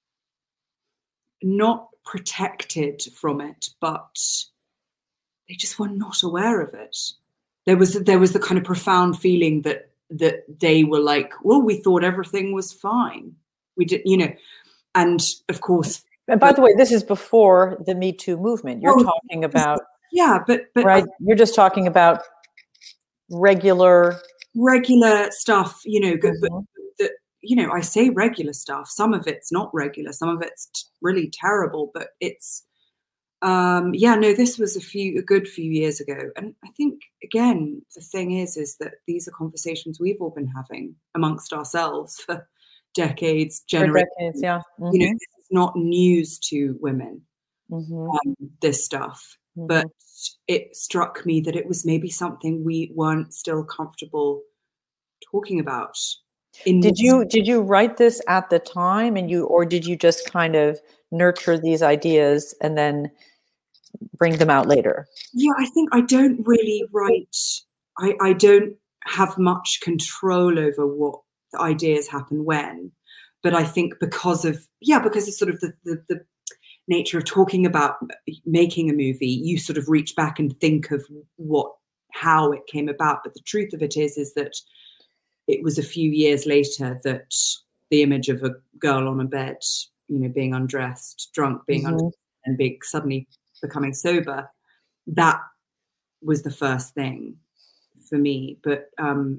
not protected from it, but they just were not aware of it. There was the kind of profound feeling that they were like, well, we thought everything was fine. We did, and of course. And by the way, this is before the Me Too movement. You're talking about. Yeah, but right. You're just talking about regular stuff, Mm-hmm. but I say regular stuff. Some of it's not regular. Some of it's really terrible, but it's, this was a good few years ago. And I think, again, the thing is that these are conversations we've all been having amongst ourselves for decades, generations. For decades, yeah. Mm-hmm. This is not news to women, mm-hmm. This stuff. Mm-hmm. But it struck me that it was maybe something we weren't still comfortable talking about. Did you write this at the time, or did you just kind of nurture these ideas and then bring them out later? Yeah, I think I don't really write. I don't have much control over what the ideas happen when, but I think because of sort of the nature of talking about making a movie, you sort of reach back and think of how it came about. But the truth of it is that it was a few years later that the image of a girl on a bed, being undressed, drunk, being undressed, and suddenly becoming sober, that was the first thing for me. But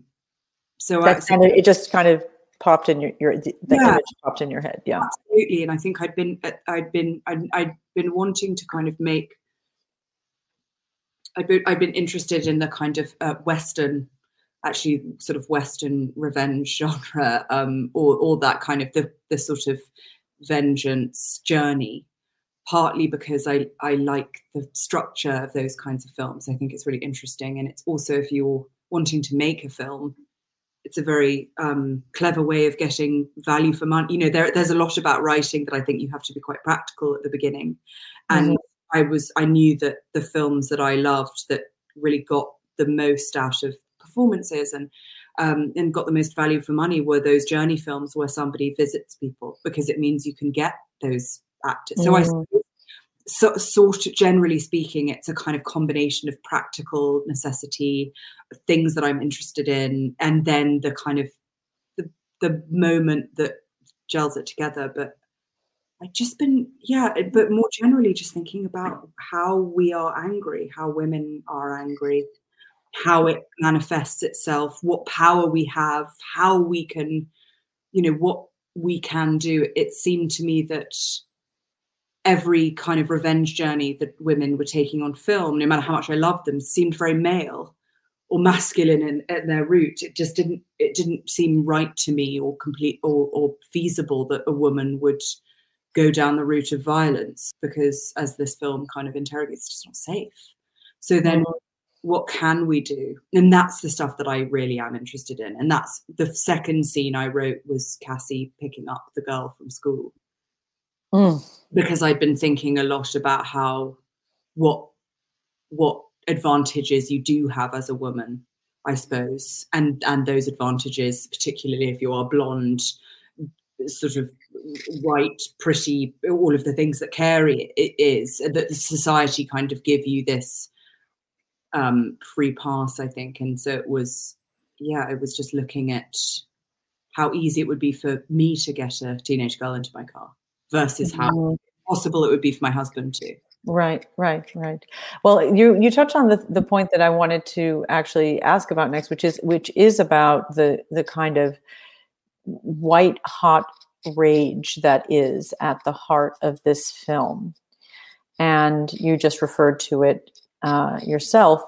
it just kind of popped in the image popped in your head. Yeah, absolutely. And I think I'd been wanting to kind of make. I've been interested in the kind of Western, actually sort of Western revenge genre, or that kind of the sort of vengeance journey, partly because I like the structure of those kinds of films. I think it's really interesting. And it's also, if you're wanting to make a film, it's a very clever way of getting value for money. There's a lot about writing that I think you have to be quite practical at the beginning. And I knew that the films that I loved that really got the most out of performances and got the most value for money were those journey films where somebody visits people, because it means you can get those actors. So sort of generally speaking, it's a kind of combination of practical necessity, things that I'm interested in, and then the kind of the moment that gels it together. But I've just been, but more generally just thinking about how we are angry, how women are angry, how it manifests itself, what power we have, how we can, what we can do. It seemed to me that every kind of revenge journey that women were taking on film, no matter how much I loved them, seemed very male or masculine at their root. It just didn't seem right to me or complete or feasible that a woman would go down the route of violence, because as this film kind of interrogates, it's just not safe. So then what can we do? And that's the stuff that I really am interested in. And that's the second scene I wrote, was Cassie picking up the girl from school. Because I'd been thinking a lot about how what advantages you do have as a woman, I suppose, and those advantages, particularly if you are blonde, sort of white, pretty, all of the things that Carey is, that the society kind of give you this free pass, I think. And so it was just looking at how easy it would be for me to get a teenage girl into my car versus how possible it would be for my husband too. Right. Well, you touched on the point that I wanted to actually ask about next, which is about the kind of white hot rage that is at the heart of this film. And you just referred to it yourself.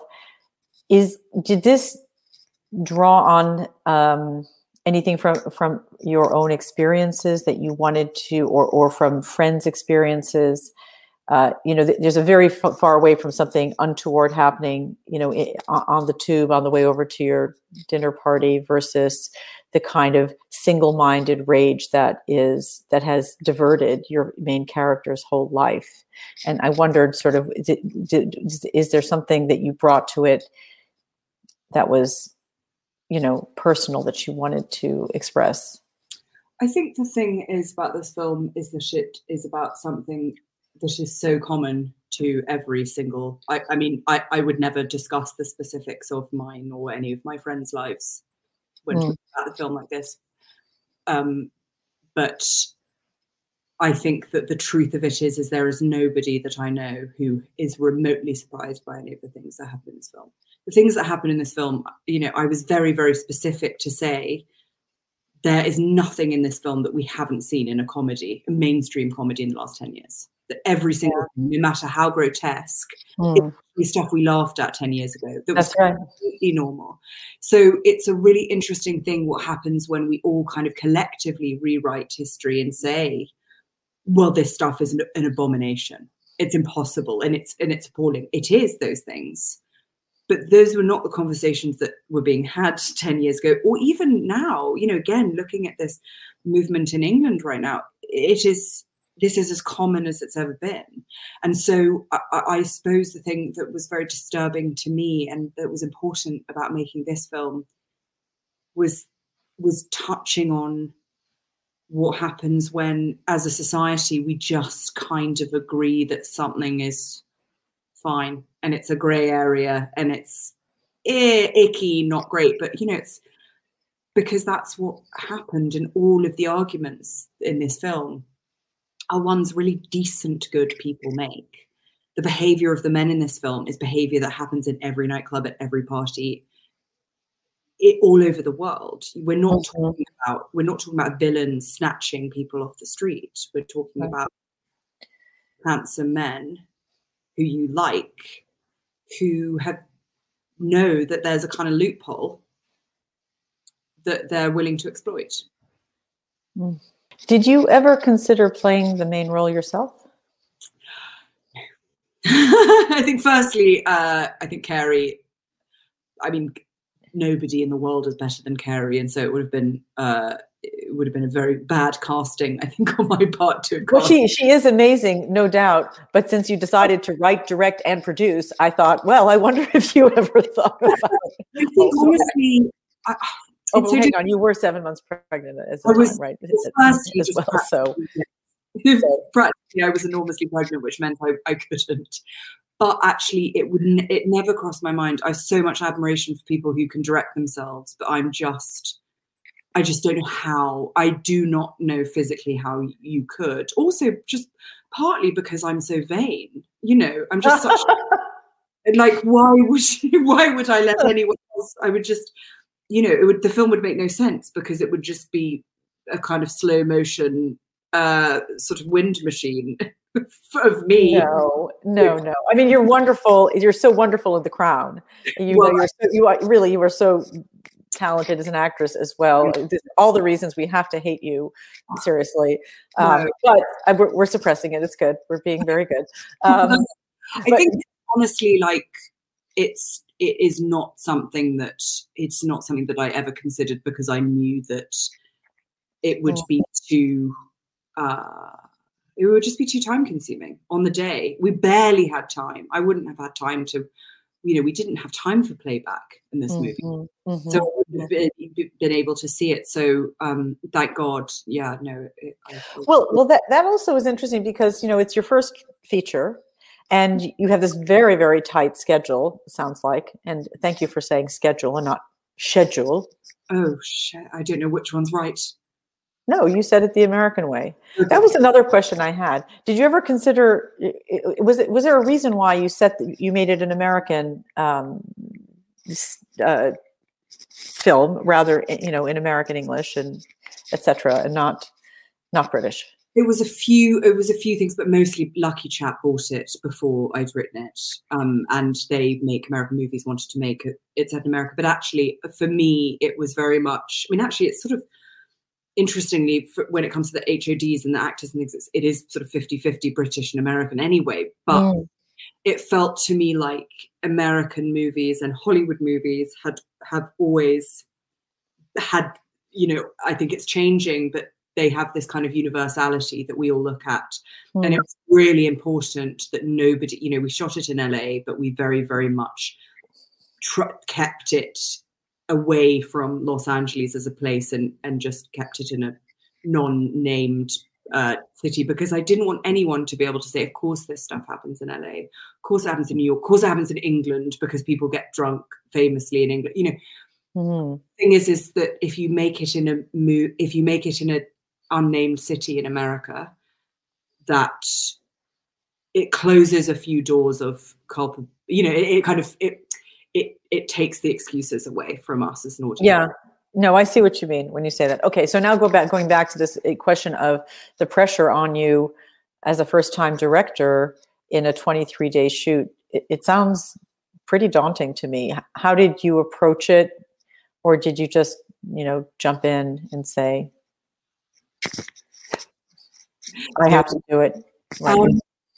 Did this draw on anything from your own experiences that you wanted to, or from friends' experiences? There's a very far away from something untoward happening, on the tube on the way over to your dinner party, versus the kind of single-minded rage that has diverted your main character's whole life. And I wondered, sort of, is there something that you brought to it that was, personal, that you wanted to express? I think the thing is about this film is that it is about something that is so common to every single. I would never discuss the specifics of mine or any of my friends' lives when talking about a film like this. But I think that the truth of it is there is nobody that I know who is remotely surprised by any of the things that happen in this film. The things that happen in this film, I was very, very specific to say there is nothing in this film that we haven't seen in a mainstream comedy in the last 10 years. That every single thing, no matter how grotesque, is stuff we laughed at 10 years ago. That's right. Completely normal. So it's a really interesting thing what happens when we all kind of collectively rewrite history and say, well, this stuff is an abomination. It's impossible and it's appalling. It is those things. But those were not the conversations that were being had 10 years ago, or even now. Again, looking at this movement in England right now, this is as common as it's ever been. And so I suppose the thing that was very disturbing to me and that was important about making this film was touching on what happens when, as a society, we just kind of agree that something is fine and it's a grey area and it's icky, not great, but because that's what happened in all of the arguments in this film are ones really decent, good people make. The behavior of the men in this film is behavior that happens in every nightclub, at every party, all over the world. We're not talking about villains snatching people off the street. We're talking about handsome men who you like, who know that there's a kind of loophole that they're willing to exploit. Did you ever consider playing the main role yourself? I think firstly, I think Carey, I mean, nobody in the world is better than Carey, and so it would have been a very bad casting, I think, on my part to have cast. Well, she is amazing, no doubt. But since you decided to write, direct, and produce, I thought, well, I wonder if you ever thought about it. I think honestly, hang on, you were 7 months pregnant at the time, right? As well, so. Practically, I was enormously pregnant, which meant I couldn't. But actually, it never crossed my mind. I have so much admiration for people who can direct themselves, but I just don't know how. I do not know physically how you could. Also, just partly because I'm so vain. You know, I'm just such like, why would I let anyone else? I would just, you know, the film would make no sense because it would just be a kind of slow motion sort of wind machine of me. No. I mean, you're wonderful. You're so wonderful in The Crown. You are so talented as an actress as well. All the reasons we have to hate you, seriously. But we're suppressing it. It's good. We're being very good. I think honestly, like it is not something that I ever considered because I knew that it would be too. It would just be too time consuming on the day. We barely had time. I wouldn't have had time to, you know, we didn't have time for playback in this movie. So I wouldn't have been able to see it. So thank God. Yeah, no. Well, that also is interesting because, you know, it's your first feature and you have this very, very tight schedule, sounds like. And thank you for saying schedule and not schedule. Oh, shit. I don't know which one's right. No, you said it the American way. That was another question I had. Did you ever consider? Was there a reason why you made it an American film rather, you know, in American English and etc. and not British? It was a few things, but mostly Lucky Chap bought it before I'd written it, and they make American movies. Wanted to make it set in America, but actually for me it was very much. I mean, actually, it's sort of. Interestingly, when it comes to the HODs and the actors and things, it is sort of 50-50 British and American anyway. But it felt to me like American movies and Hollywood movies have always had, you know, I think it's changing, but they have this kind of universality that we all look at. And it was really important that nobody, you know, we shot it in LA, but we very, very much kept it away from Los Angeles as a place and just kept it in a non-named city because I didn't want anyone to be able to say, of course this stuff happens in LA, of course it happens in New York, of course it happens in England because people get drunk famously in England. You know, the thing is that if you make it in an unnamed city in America, that it closes a few doors of culpability. You know, it takes the excuses away from us as an audience. Yeah, no, I see what you mean when you say that. Okay, so now going back to this question of the pressure on you as a first-time director in a 23-day shoot. It sounds pretty daunting to me. How did you approach it, or did you just, you know, jump in and say, "I have to do it"? Right?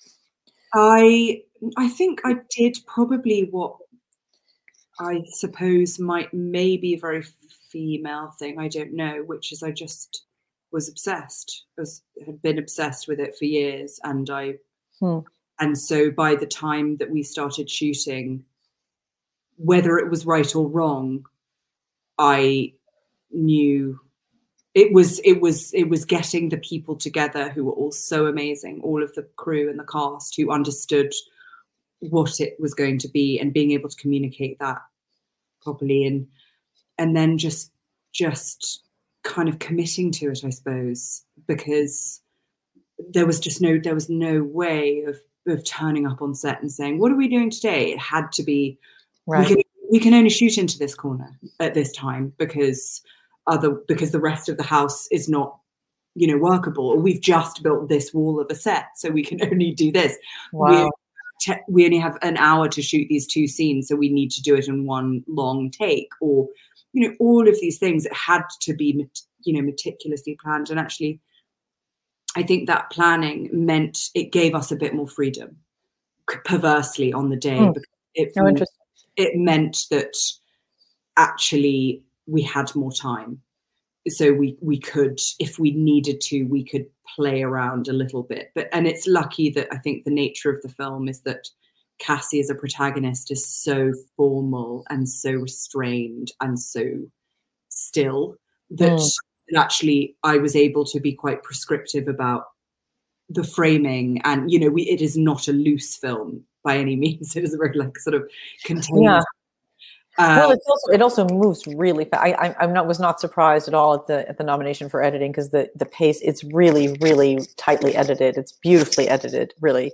I think I did probably what I suppose might maybe a very female thing, I don't know, which is I just was obsessed, had been obsessed with it for years. And and so by the time that we started shooting, whether it was right or wrong, I knew it was getting the people together who were all so amazing, all of the crew and the cast who understood what it was going to be and being able to communicate that properly and then just just kind of committing to it, I suppose, because there was no way of turning up on set and saying, what are we doing today? It had to be, Right. we can only shoot into this corner at this time because the rest of the house is not, workable, or we've just built this wall of a set, so we can only do this. Wow. We only have an hour to shoot these 2 scenes, so we need to do it in one long take, or, all of these things that had to be, meticulously planned. And actually, I think that planning meant it gave us a bit more freedom, perversely, on the day. Because it meant that actually we had more time. So we could, if we needed to, we could play around a little bit. And it's lucky that I think the nature of the film is that Cassie as a protagonist is so formal and so restrained and so still that actually I was able to be quite prescriptive about the framing. And, it is not a loose film by any means. It is a very sort of contained. Yeah. Well, it also moves really fast. Was not surprised at all at the nomination for editing, because the pace, it's really, really tightly edited. It's beautifully edited, really.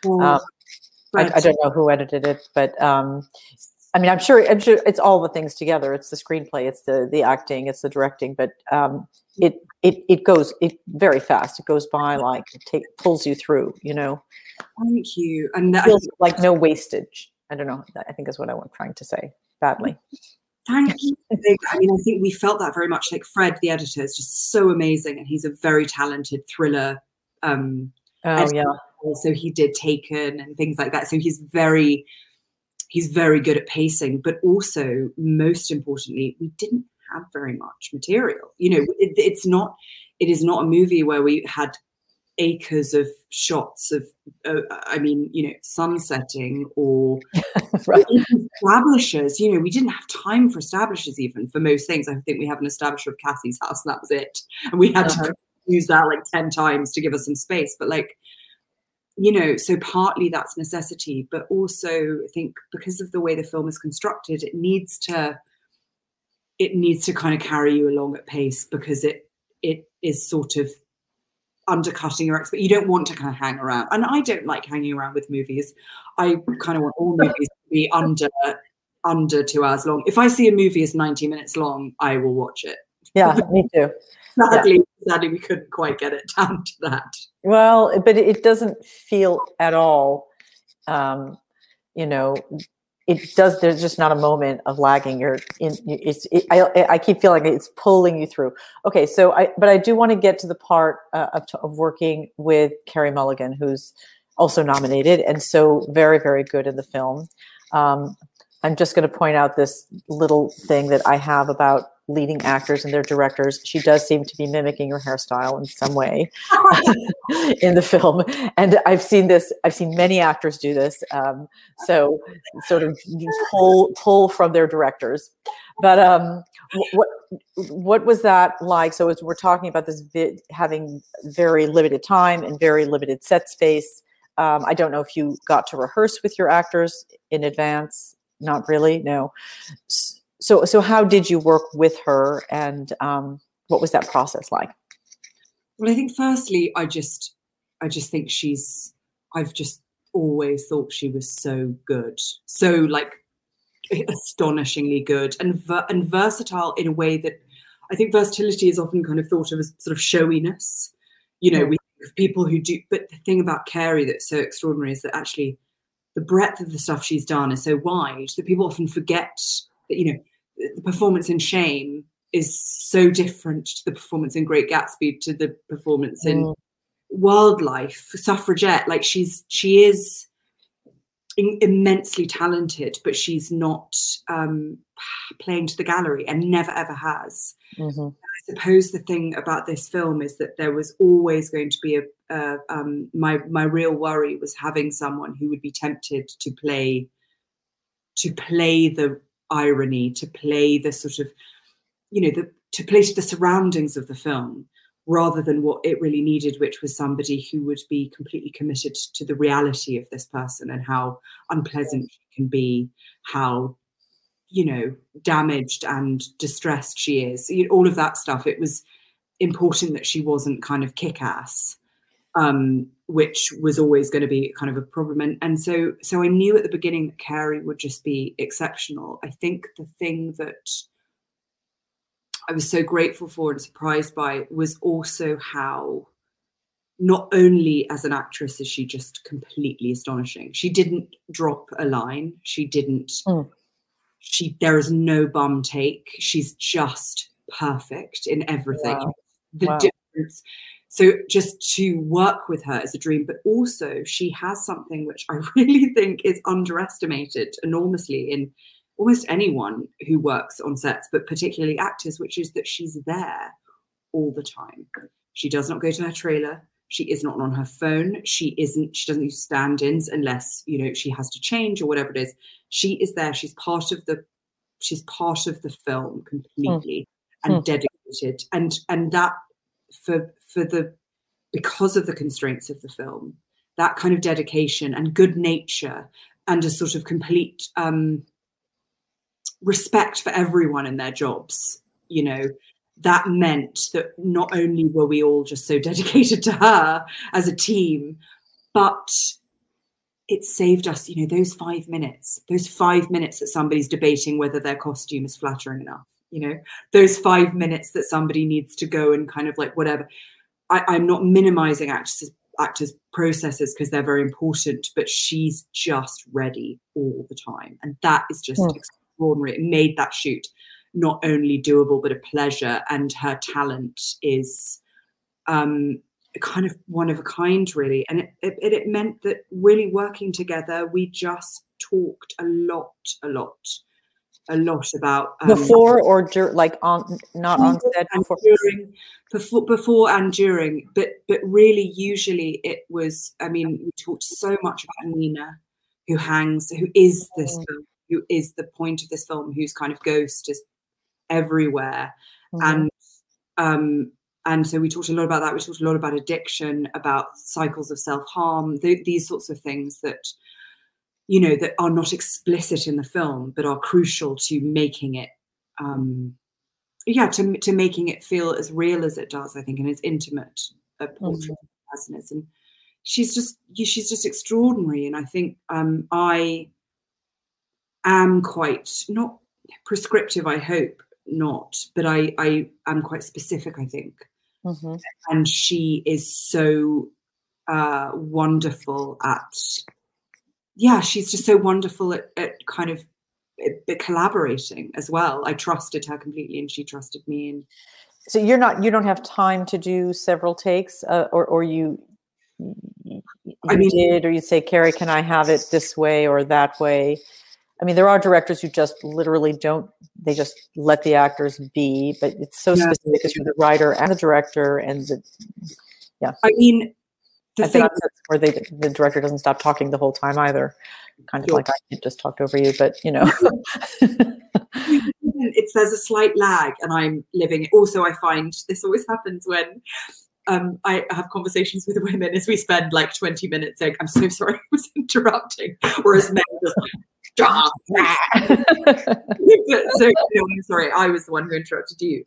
I don't know who edited it, but I'm sure it's all the things together. It's the screenplay, it's the acting, it's the directing, but it goes very fast. It goes by pulls you through. Thank you. And it feels like no wastage. I don't know. I think is what I was trying to say. Badly. Thank you. I think we felt that very much. Like Fred, the editor, is just so amazing, and he's a very talented thriller. Yeah. So he did Taken and things like that. So he's very good at pacing, but also, most importantly, we didn't have very much material. It is not a movie where we had acres of shots of sun setting or right. establishes. We didn't have time for establishes even for most things. I think we have an establisher of Cassie's house, and that was it, and we had to use that 10 times to give us some space. But so partly that's necessity, but also I think because of the way the film is constructed, it needs to kind of carry you along at pace, because it is sort of undercutting your expectations. You don't want to kind of hang around, and I don't like hanging around with movies. I kind of want all movies to be under 2 hours long. If I see a movie is 90 minutes long, I will watch it. Yeah, me too. Sadly, we couldn't quite get it down to that. Well, but it doesn't feel at all, it does. There's just not a moment of lagging. I keep feeling it's pulling you through. Okay, but I do want to get to the part of working with Carey Mulligan, who's also nominated and so very, very good in the film. I'm just going to point out this little thing that I have about leading actors and their directors. She does seem to be mimicking your hairstyle in some way in the film. And I've seen many actors do this. So sort of pull from their directors. But what was that like? So as we're talking about this having very limited time and very limited set space, I don't know if you got to rehearse with your actors in advance. Not really, no. So how did you work with her, and what was that process like? Well, I think firstly, I just think I've just always thought she was so good, so astonishingly good and versatile in a way that I think versatility is often kind of thought of as sort of showiness. We think of people who do, but the thing about Carey that's so extraordinary is that actually the breadth of the stuff she's done is so wide that people often forget that, the performance in Shame is so different to the performance in Great Gatsby, to the performance in Wildlife, Suffragette. She is immensely talented, but she's not playing to the gallery and never ever has. Mm-hmm. I suppose the thing about this film is that there was always going to be my real worry was having someone who would be tempted to play the irony, to play the sort of, to play to the surroundings of the film rather than what it really needed, which was somebody who would be completely committed to the reality of this person and how unpleasant she can be, how you know, damaged and distressed she is, all of that stuff. It was important that she wasn't kind of kick-ass, which was always going to be kind of a problem. And so I knew at the beginning that Carey would just be exceptional. I think the thing that I was so grateful for and surprised by was also how, not only as an actress is she just completely astonishing. She didn't drop a line. She didn't, there is no bum take. She's just perfect in everything. Wow. The difference. So just to work with her is a dream, but also she has something which I really think is underestimated enormously in almost anyone who works on sets, but particularly actors, which is that she's there all the time. She does not go to her trailer. She is not on her phone. She doesn't use stand-ins unless, you know, she has to change or whatever it is. She is there. She's part of the film completely and dedicated. And that because of the constraints of the film, that kind of dedication and good nature and a sort of complete respect for everyone in their jobs, you know, that meant that not only were we all just so dedicated to her as a team, but it saved us, you know, those 5 minutes that somebody's debating whether their costume is flattering enough, you know, those 5 minutes that somebody needs to go and kind of like whatever. I'm not minimizing actors' processes because they're very important, but she's just ready all the time. And that is just extraordinary. It made that shoot not only doable, but a pleasure. And her talent is kind of one of a kind, really. And it meant that really working together, we just talked a lot about before or like on, not on set, before and during, but really usually it was, I mean, we talked so much about Nina, who is this film, who is the point of this film, whose kind of ghost is everywhere. And so we talked a lot about that. We talked a lot about addiction, about cycles of self-harm, these sorts of things that, you know, that are not explicit in the film, but are crucial to making it, to making it feel as real as it does, I think, and as intimate a portrait of the person is. And she's just extraordinary. And I think I am quite, not prescriptive, I hope not, but I am quite specific, I think. And she is so wonderful at, she's just so wonderful at kind of collaborating as well. I trusted her completely and she trusted me. And so you don't have time to do several takes, or you did, or you say, Carey, can I have it this way or that way? I mean, there are directors who just literally they just let the actors be, but it's so specific because you're the writer and the director and I mean, I've been on sets where the director doesn't stop talking the whole time either. Kind of like I just talked over you, but you know. There's a slight lag, and I'm living it. Also, I find this always happens when I have conversations with women as we spend like 20 minutes saying, I'm so sorry I was interrupting, whereas men are just like, stop. So I'm sorry, I was the one who interrupted you.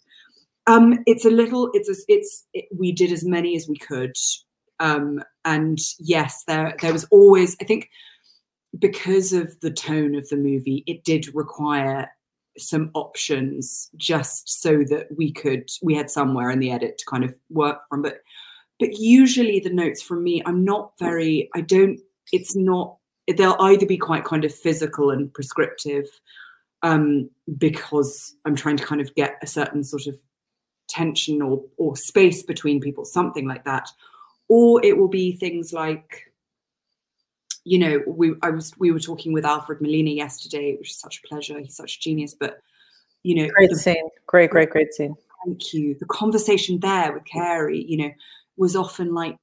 We did as many as we could. And yes, there was always, I think, because of the tone of the movie, it did require some options just so that we had somewhere in the edit to kind of work from. But usually the notes from me, they'll either be quite kind of physical and prescriptive, because I'm trying to kind of get a certain sort of tension or space between people, something like that. Or it will be things like, you know, we were talking with Alfred Molina yesterday, which is such a pleasure. He's such a genius. But, you know, great scene. Great scene. Thank you. The conversation there with Carey, you know, was often like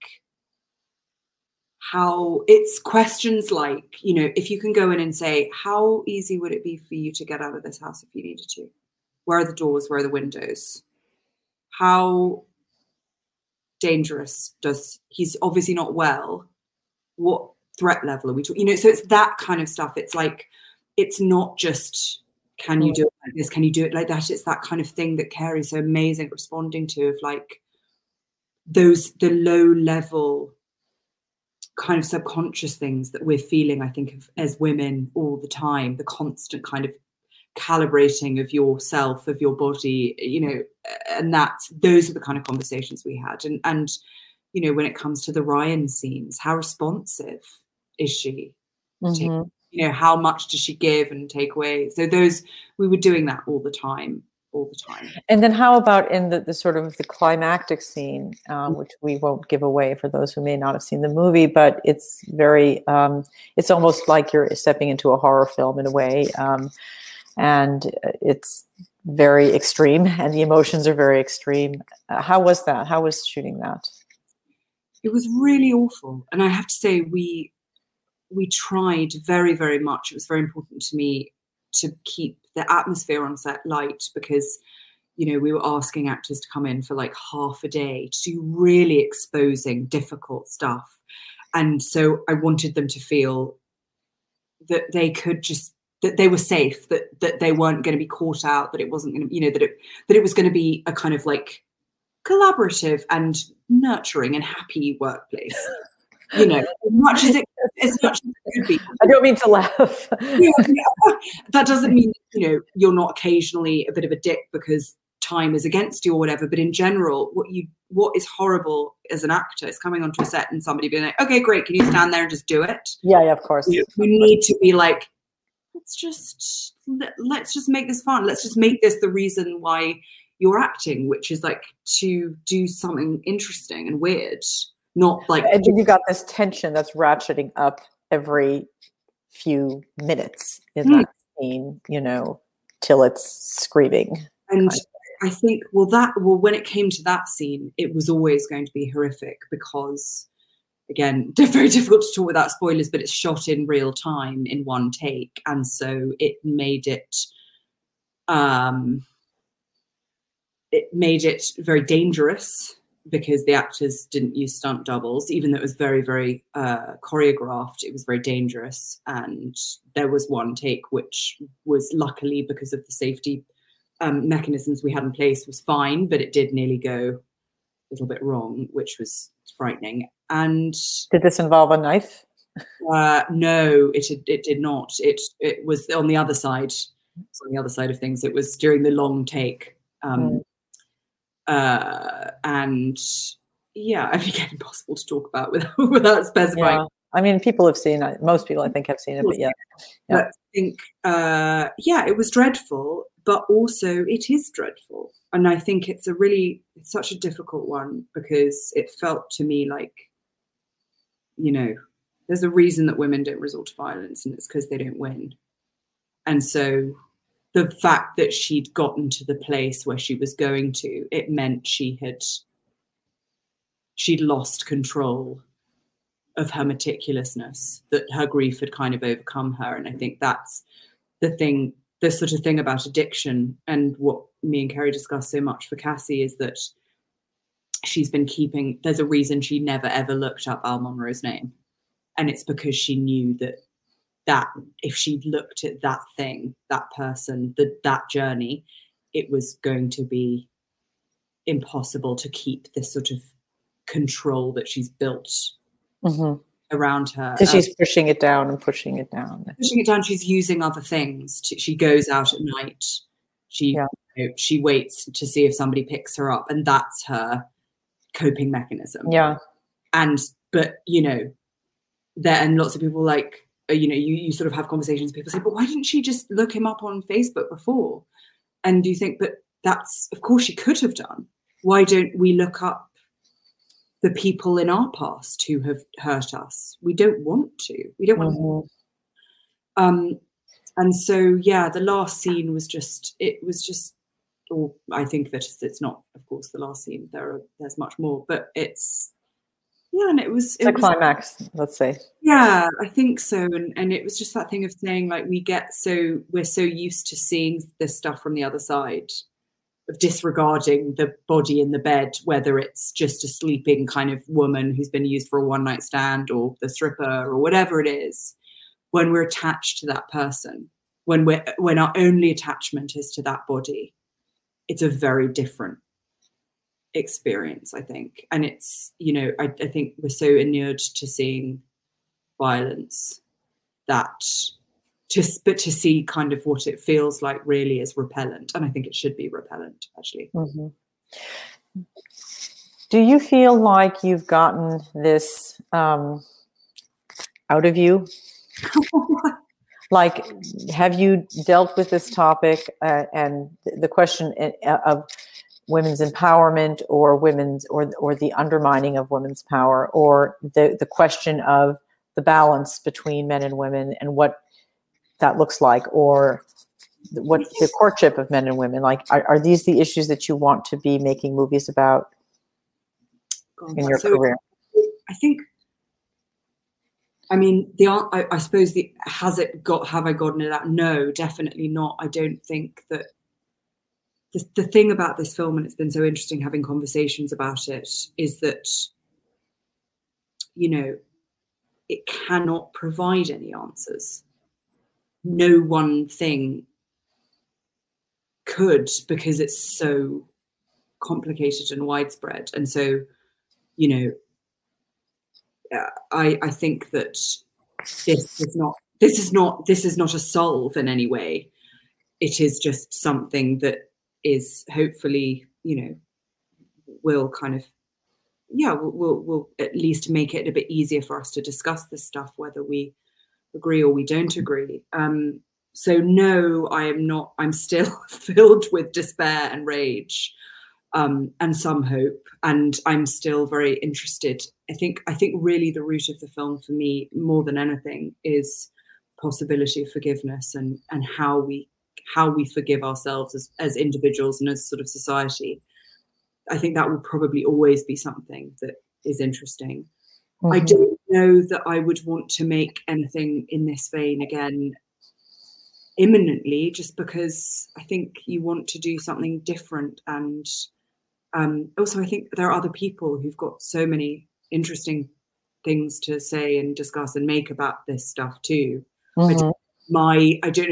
how it's questions like, you know, if you can go in and say, how easy would it be for you to get out of this house if you needed to? Where are the doors? Where are the windows? How dangerous he's obviously not well. What threat level are we talking? You know, so it's that kind of stuff. It's like, it's not just Can you do it like this? Can you do it like that? It's that kind of thing that Carey's so amazing at responding to, of like the low level kind of subconscious things that we're feeling, I think, of as women all the time, the constant kind of calibrating of yourself, of your body, you know, and those are the kind of conversations we had. And you know, when it comes to the Ryan scenes, how responsive is she? Mm-hmm. You know, how much does she give and take away? So we were doing that all the time. And then how about in the sort of the climactic scene, which we won't give away for those who may not have seen the movie, but it's very, it's almost like you're stepping into a horror film in a way. And it's very extreme and the emotions are very extreme. How was that? How was shooting that? It was really awful. And I have to say, we tried very, very much. It was very important to me to keep the atmosphere on set light because, you know, we were asking actors to come in for like half a day to do really exposing, difficult stuff. And so I wanted them to feel that they could just, that they were safe, that they weren't going to be caught out, that it wasn't going to, you know, that it was going to be a kind of like collaborative and nurturing and happy workplace. You know, as much as it could be. I don't mean to laugh. That doesn't mean, you know, you're not occasionally a bit of a dick because time is against you or whatever. But in general, what is horrible as an actor is coming onto a set and somebody being like, okay, great, can you stand there and just do it? Yeah, of course. We need to be like, let's just make this fun. Let's just make this the reason why you're acting, which is like to do something interesting and weird. Not like, and you got this tension that's ratcheting up every few minutes in that scene, you know, till it's screaming. And I think, when it came to that scene, it was always going to be horrific because, again, very difficult to talk without spoilers, but it's shot in real time in one take, and so it made it very dangerous. Because the actors didn't use stunt doubles, even though it was very, very choreographed, it was very dangerous. And there was one take which was luckily, because of the safety mechanisms we had in place, was fine, but it did nearly go a little bit wrong, which was frightening. And did this involve a knife? No, it did not. It was on the other side. It's on the other side of things. It was during the long take. And yeah, I mean, again, impossible to talk about without specifying. Yeah. I mean, people have seen it. Most people, I think, have seen it, but yeah. But I think, it was dreadful, but also it is dreadful. And I think it's such a difficult one because it felt to me like, you know, there's a reason that women don't resort to violence, and it's because they don't win. And so the fact that she'd gotten to the place where she was going to, it meant she'd lost control of her meticulousness, that her grief had kind of overcome her. And I think that's the sort of thing about addiction, and what me and Carey discussed so much for Cassie, is that there's a reason she never ever looked up Al Monroe's name. And it's because she knew that if she'd looked at that thing, that person, that journey, it was going to be impossible to keep this sort of control that she's built around her. So she's pushing it down and pushing it down. Pushing it down. She's using other things. She goes out at night. She waits to see if somebody picks her up, and that's her coping mechanism. Yeah. But you know, and lots of people like, you know, you sort of have conversations, people say, but why didn't she just look him up on Facebook before? And you think, but that's, of course she could have done. Why don't we look up the people in our past who have hurt us? We don't want to. We don't want to. And so, yeah, the last scene was just, or I think that it's not, of course, the last scene. There's much more, but it's, yeah, and it was the climax, let's say. Yeah, I think so. And it was just that thing of saying, like, we're so used to seeing this stuff from the other side, of disregarding the body in the bed, whether it's just a sleeping kind of woman who's been used for a one night stand, or the stripper, or whatever it is. When we're attached to that person, when our only attachment is to that body, it's a very different experience, I think. And it's, you know, I think we're so inured to seeing violence that to see kind of what it feels like really is repellent. And I think it should be repellent, actually. Mm-hmm. Do you feel like you've gotten this out of you? Like, have you dealt with this topic and the question of women's empowerment, or women's or the undermining of women's power, or the question of the balance between men and women and what that looks like, or what the courtship of men and women? Like, are these the issues that you want to be making movies about in your career? I think, I mean, I suppose have I gotten it out? No, definitely not. I don't think that the thing about this film, and it's been so interesting having conversations about it, is that, you know, it cannot provide any answers. No one thing could, because it's so complicated and widespread. And so, you know, I think that this is not a solve in any way. It is just something that is hopefully, you know, will kind of, will at least make it a bit easier for us to discuss this stuff, whether we agree or we don't agree. So no, I am not. I'm still filled with despair and rage, and some hope, and I'm still very interested. I think really the root of the film for me, more than anything, is possibility of forgiveness and how we forgive ourselves as individuals and as sort of society. I think that will probably always be something that is interesting. Mm-hmm. I don't know that I would want to make anything in this vein again imminently, just because I think you want to do something different. And also I think there are other people who've got so many interesting things to say and discuss and make about this stuff too. Mm-hmm. I don't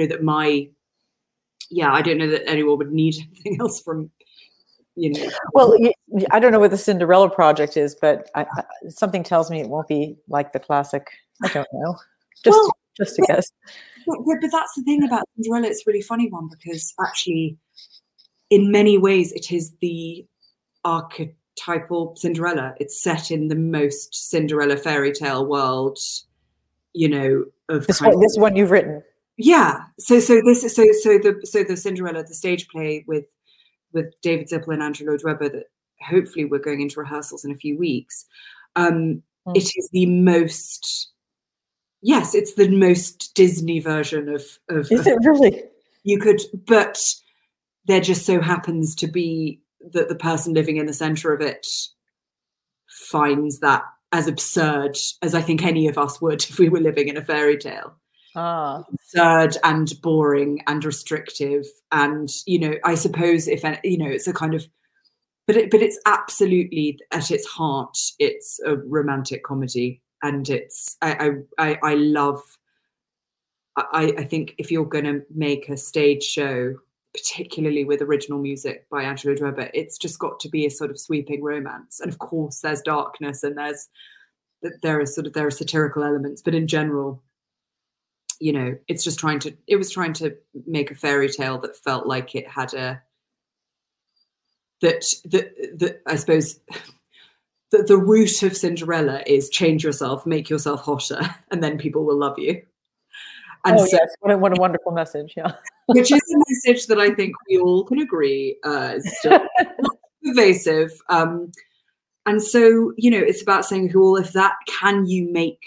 know that anyone would need anything else from, you know. Well, I don't know what the Cinderella project is, but something tells me it won't be like the classic. I don't know. Just to guess. But that's the thing about Cinderella. It's a really funny one, because actually, in many ways, it is the archetypal Cinderella. It's set in the most Cinderella fairy tale world, you know, of this one you've written. Yeah. So the Cinderella, the stage play with David Zippel and Andrew Lloyd Webber, that hopefully we're going into rehearsals in a few weeks. It is the most. Yes, it's the most Disney version of. Is it really? You could, but there just so happens to be that the person living in the center of it finds that as absurd as I think any of us would if we were living in a fairy tale. Absurd and boring and restrictive, and, you know, I suppose if, you know, it's a kind of, but it's absolutely at its heart, it's a romantic comedy. And it's, I think if you're going to make a stage show, particularly with original music by Andrew Lloyd Webber, it's just got to be a sort of sweeping romance. And of course, there's darkness and there are satirical elements, but in general, you know, it was trying to make a fairy tale that felt like it had that I suppose. The root of Cinderella is change yourself, make yourself hotter, and then people will love you. And yes, what a wonderful message, yeah. Which is a message that I think we all can agree is still pervasive. And so, you know, it's about saying, well, if that, can you make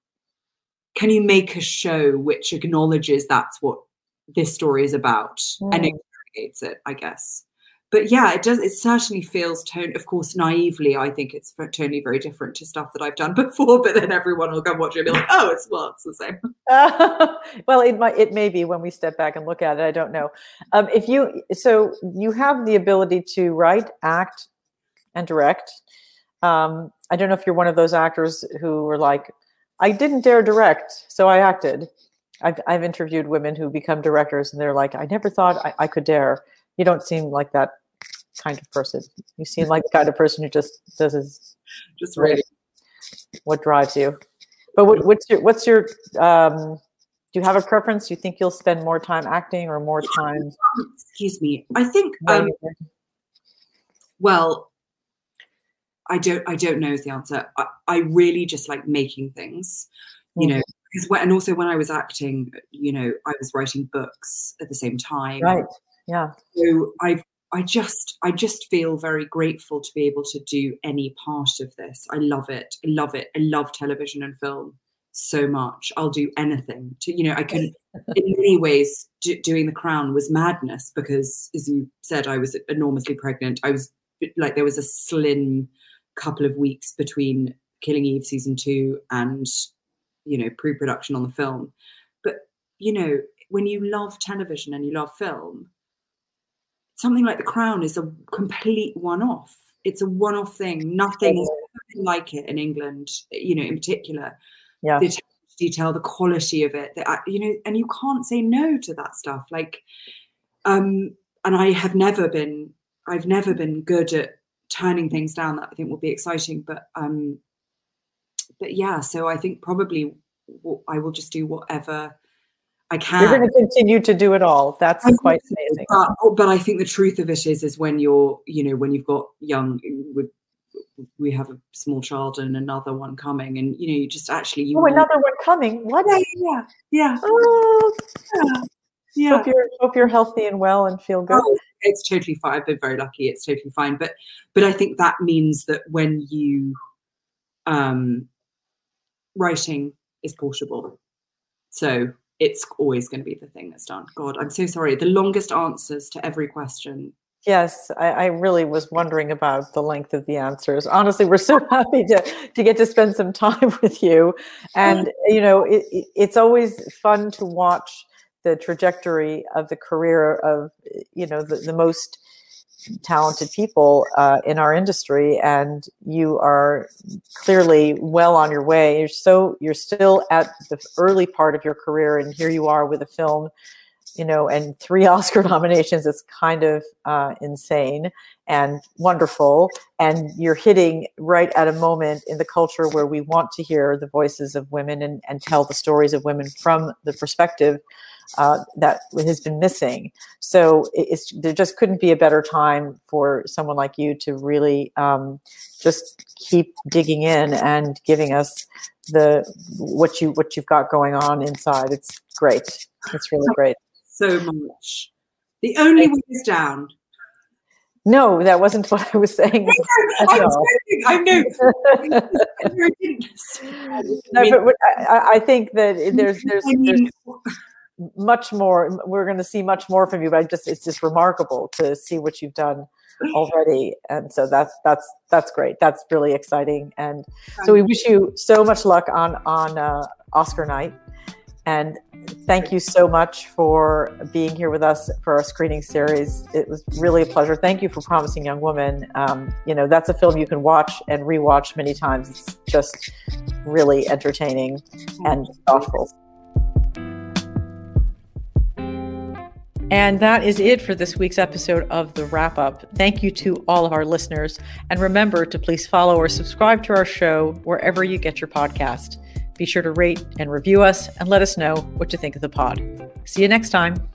a show which acknowledges that's what this story is about and interrogates it, I guess. But yeah, it does. It certainly feels of course, naively, I think it's totally very different to stuff that I've done before. But then everyone will come watch it and be like, "Oh, it's the same." Well, it may be when we step back and look at it. I don't know. So you have the ability to write, act, and direct. I don't know if you're one of those actors who were like, "I didn't dare direct, so I acted." I've interviewed women who become directors, and they're like, I never thought I could dare. You don't seem like that kind of person. You seem like the kind of person who just does his Just really. what drives you. But what's your do you have a preference? Do you think you'll spend more time acting or more time? Excuse me. I think well, I don't know is the answer. I really just like making things, you know, because and also when I was acting, you know, I was writing books at the same time. Right. Yeah. So I just feel very grateful to be able to do any part of this. I love it. I love it. I love television and film so much. I'll do anything to, you know, I can, in many ways, doing The Crown was madness because, as you said, I was enormously pregnant. I was like, there was a slim couple of weeks between Killing Eve season 2 and, you know, pre-production on the film. But, you know, when you love television and you love film, something like The Crown is a complete one-off. It's a one-off thing. Nothing is like it in England, you know, in particular. Yeah. The detail, the quality of it, you know, and you can't say no to that stuff. Like, and I've never been good at turning things down that I think will be exciting. But yeah, so I think probably I will just do whatever I can. You're going to continue to do it all. That's quite amazing. But I think the truth of it is when you're, you know, when you've got young, we have a small child and another one coming, and you know, you just actually another one coming. What? Yeah. Oh, yeah. Hope you're healthy and well and feel good. Oh, it's totally fine. I've been very lucky. It's totally fine. But I think that means that when you writing is portable, so it's always going to be the thing that's done. God, I'm so sorry. The longest answers to every question. Yes, I really was wondering about the length of the answers. Honestly, we're so happy to get to spend some time with you. And, you know, it's always fun to watch the trajectory of the career of, you know, the most talented people in our industry. And you are clearly well on your way. You're still at the early part of your career, and here you are with a film, you know, and 3 Oscar nominations. It's kind of insane and wonderful. And you're hitting right at a moment in the culture where we want to hear the voices of women and tell the stories of women from the perspective that has been missing. So there just couldn't be a better time for someone like you to really just keep digging in and giving us what you've got going on inside. It's great. It's really great. So much. The only way is down. No, that wasn't what I was saying. I know. But I think that there's much more. We're going to see much more from you. But it's just remarkable to see what you've done already, and so that's great. That's really exciting. And so we wish you so much luck on Oscar night. And thank you so much for being here with us for our screening series. It was really a pleasure. Thank you for Promising Young Woman. You know, that's a film you can watch and rewatch many times. It's just really entertaining and thoughtful. And that is it for this week's episode of The Wrap Up. Thank you to all of our listeners. And remember to please follow or subscribe to our show wherever you get your podcast. Be sure to rate and review us and let us know what you think of the pod. See you next time.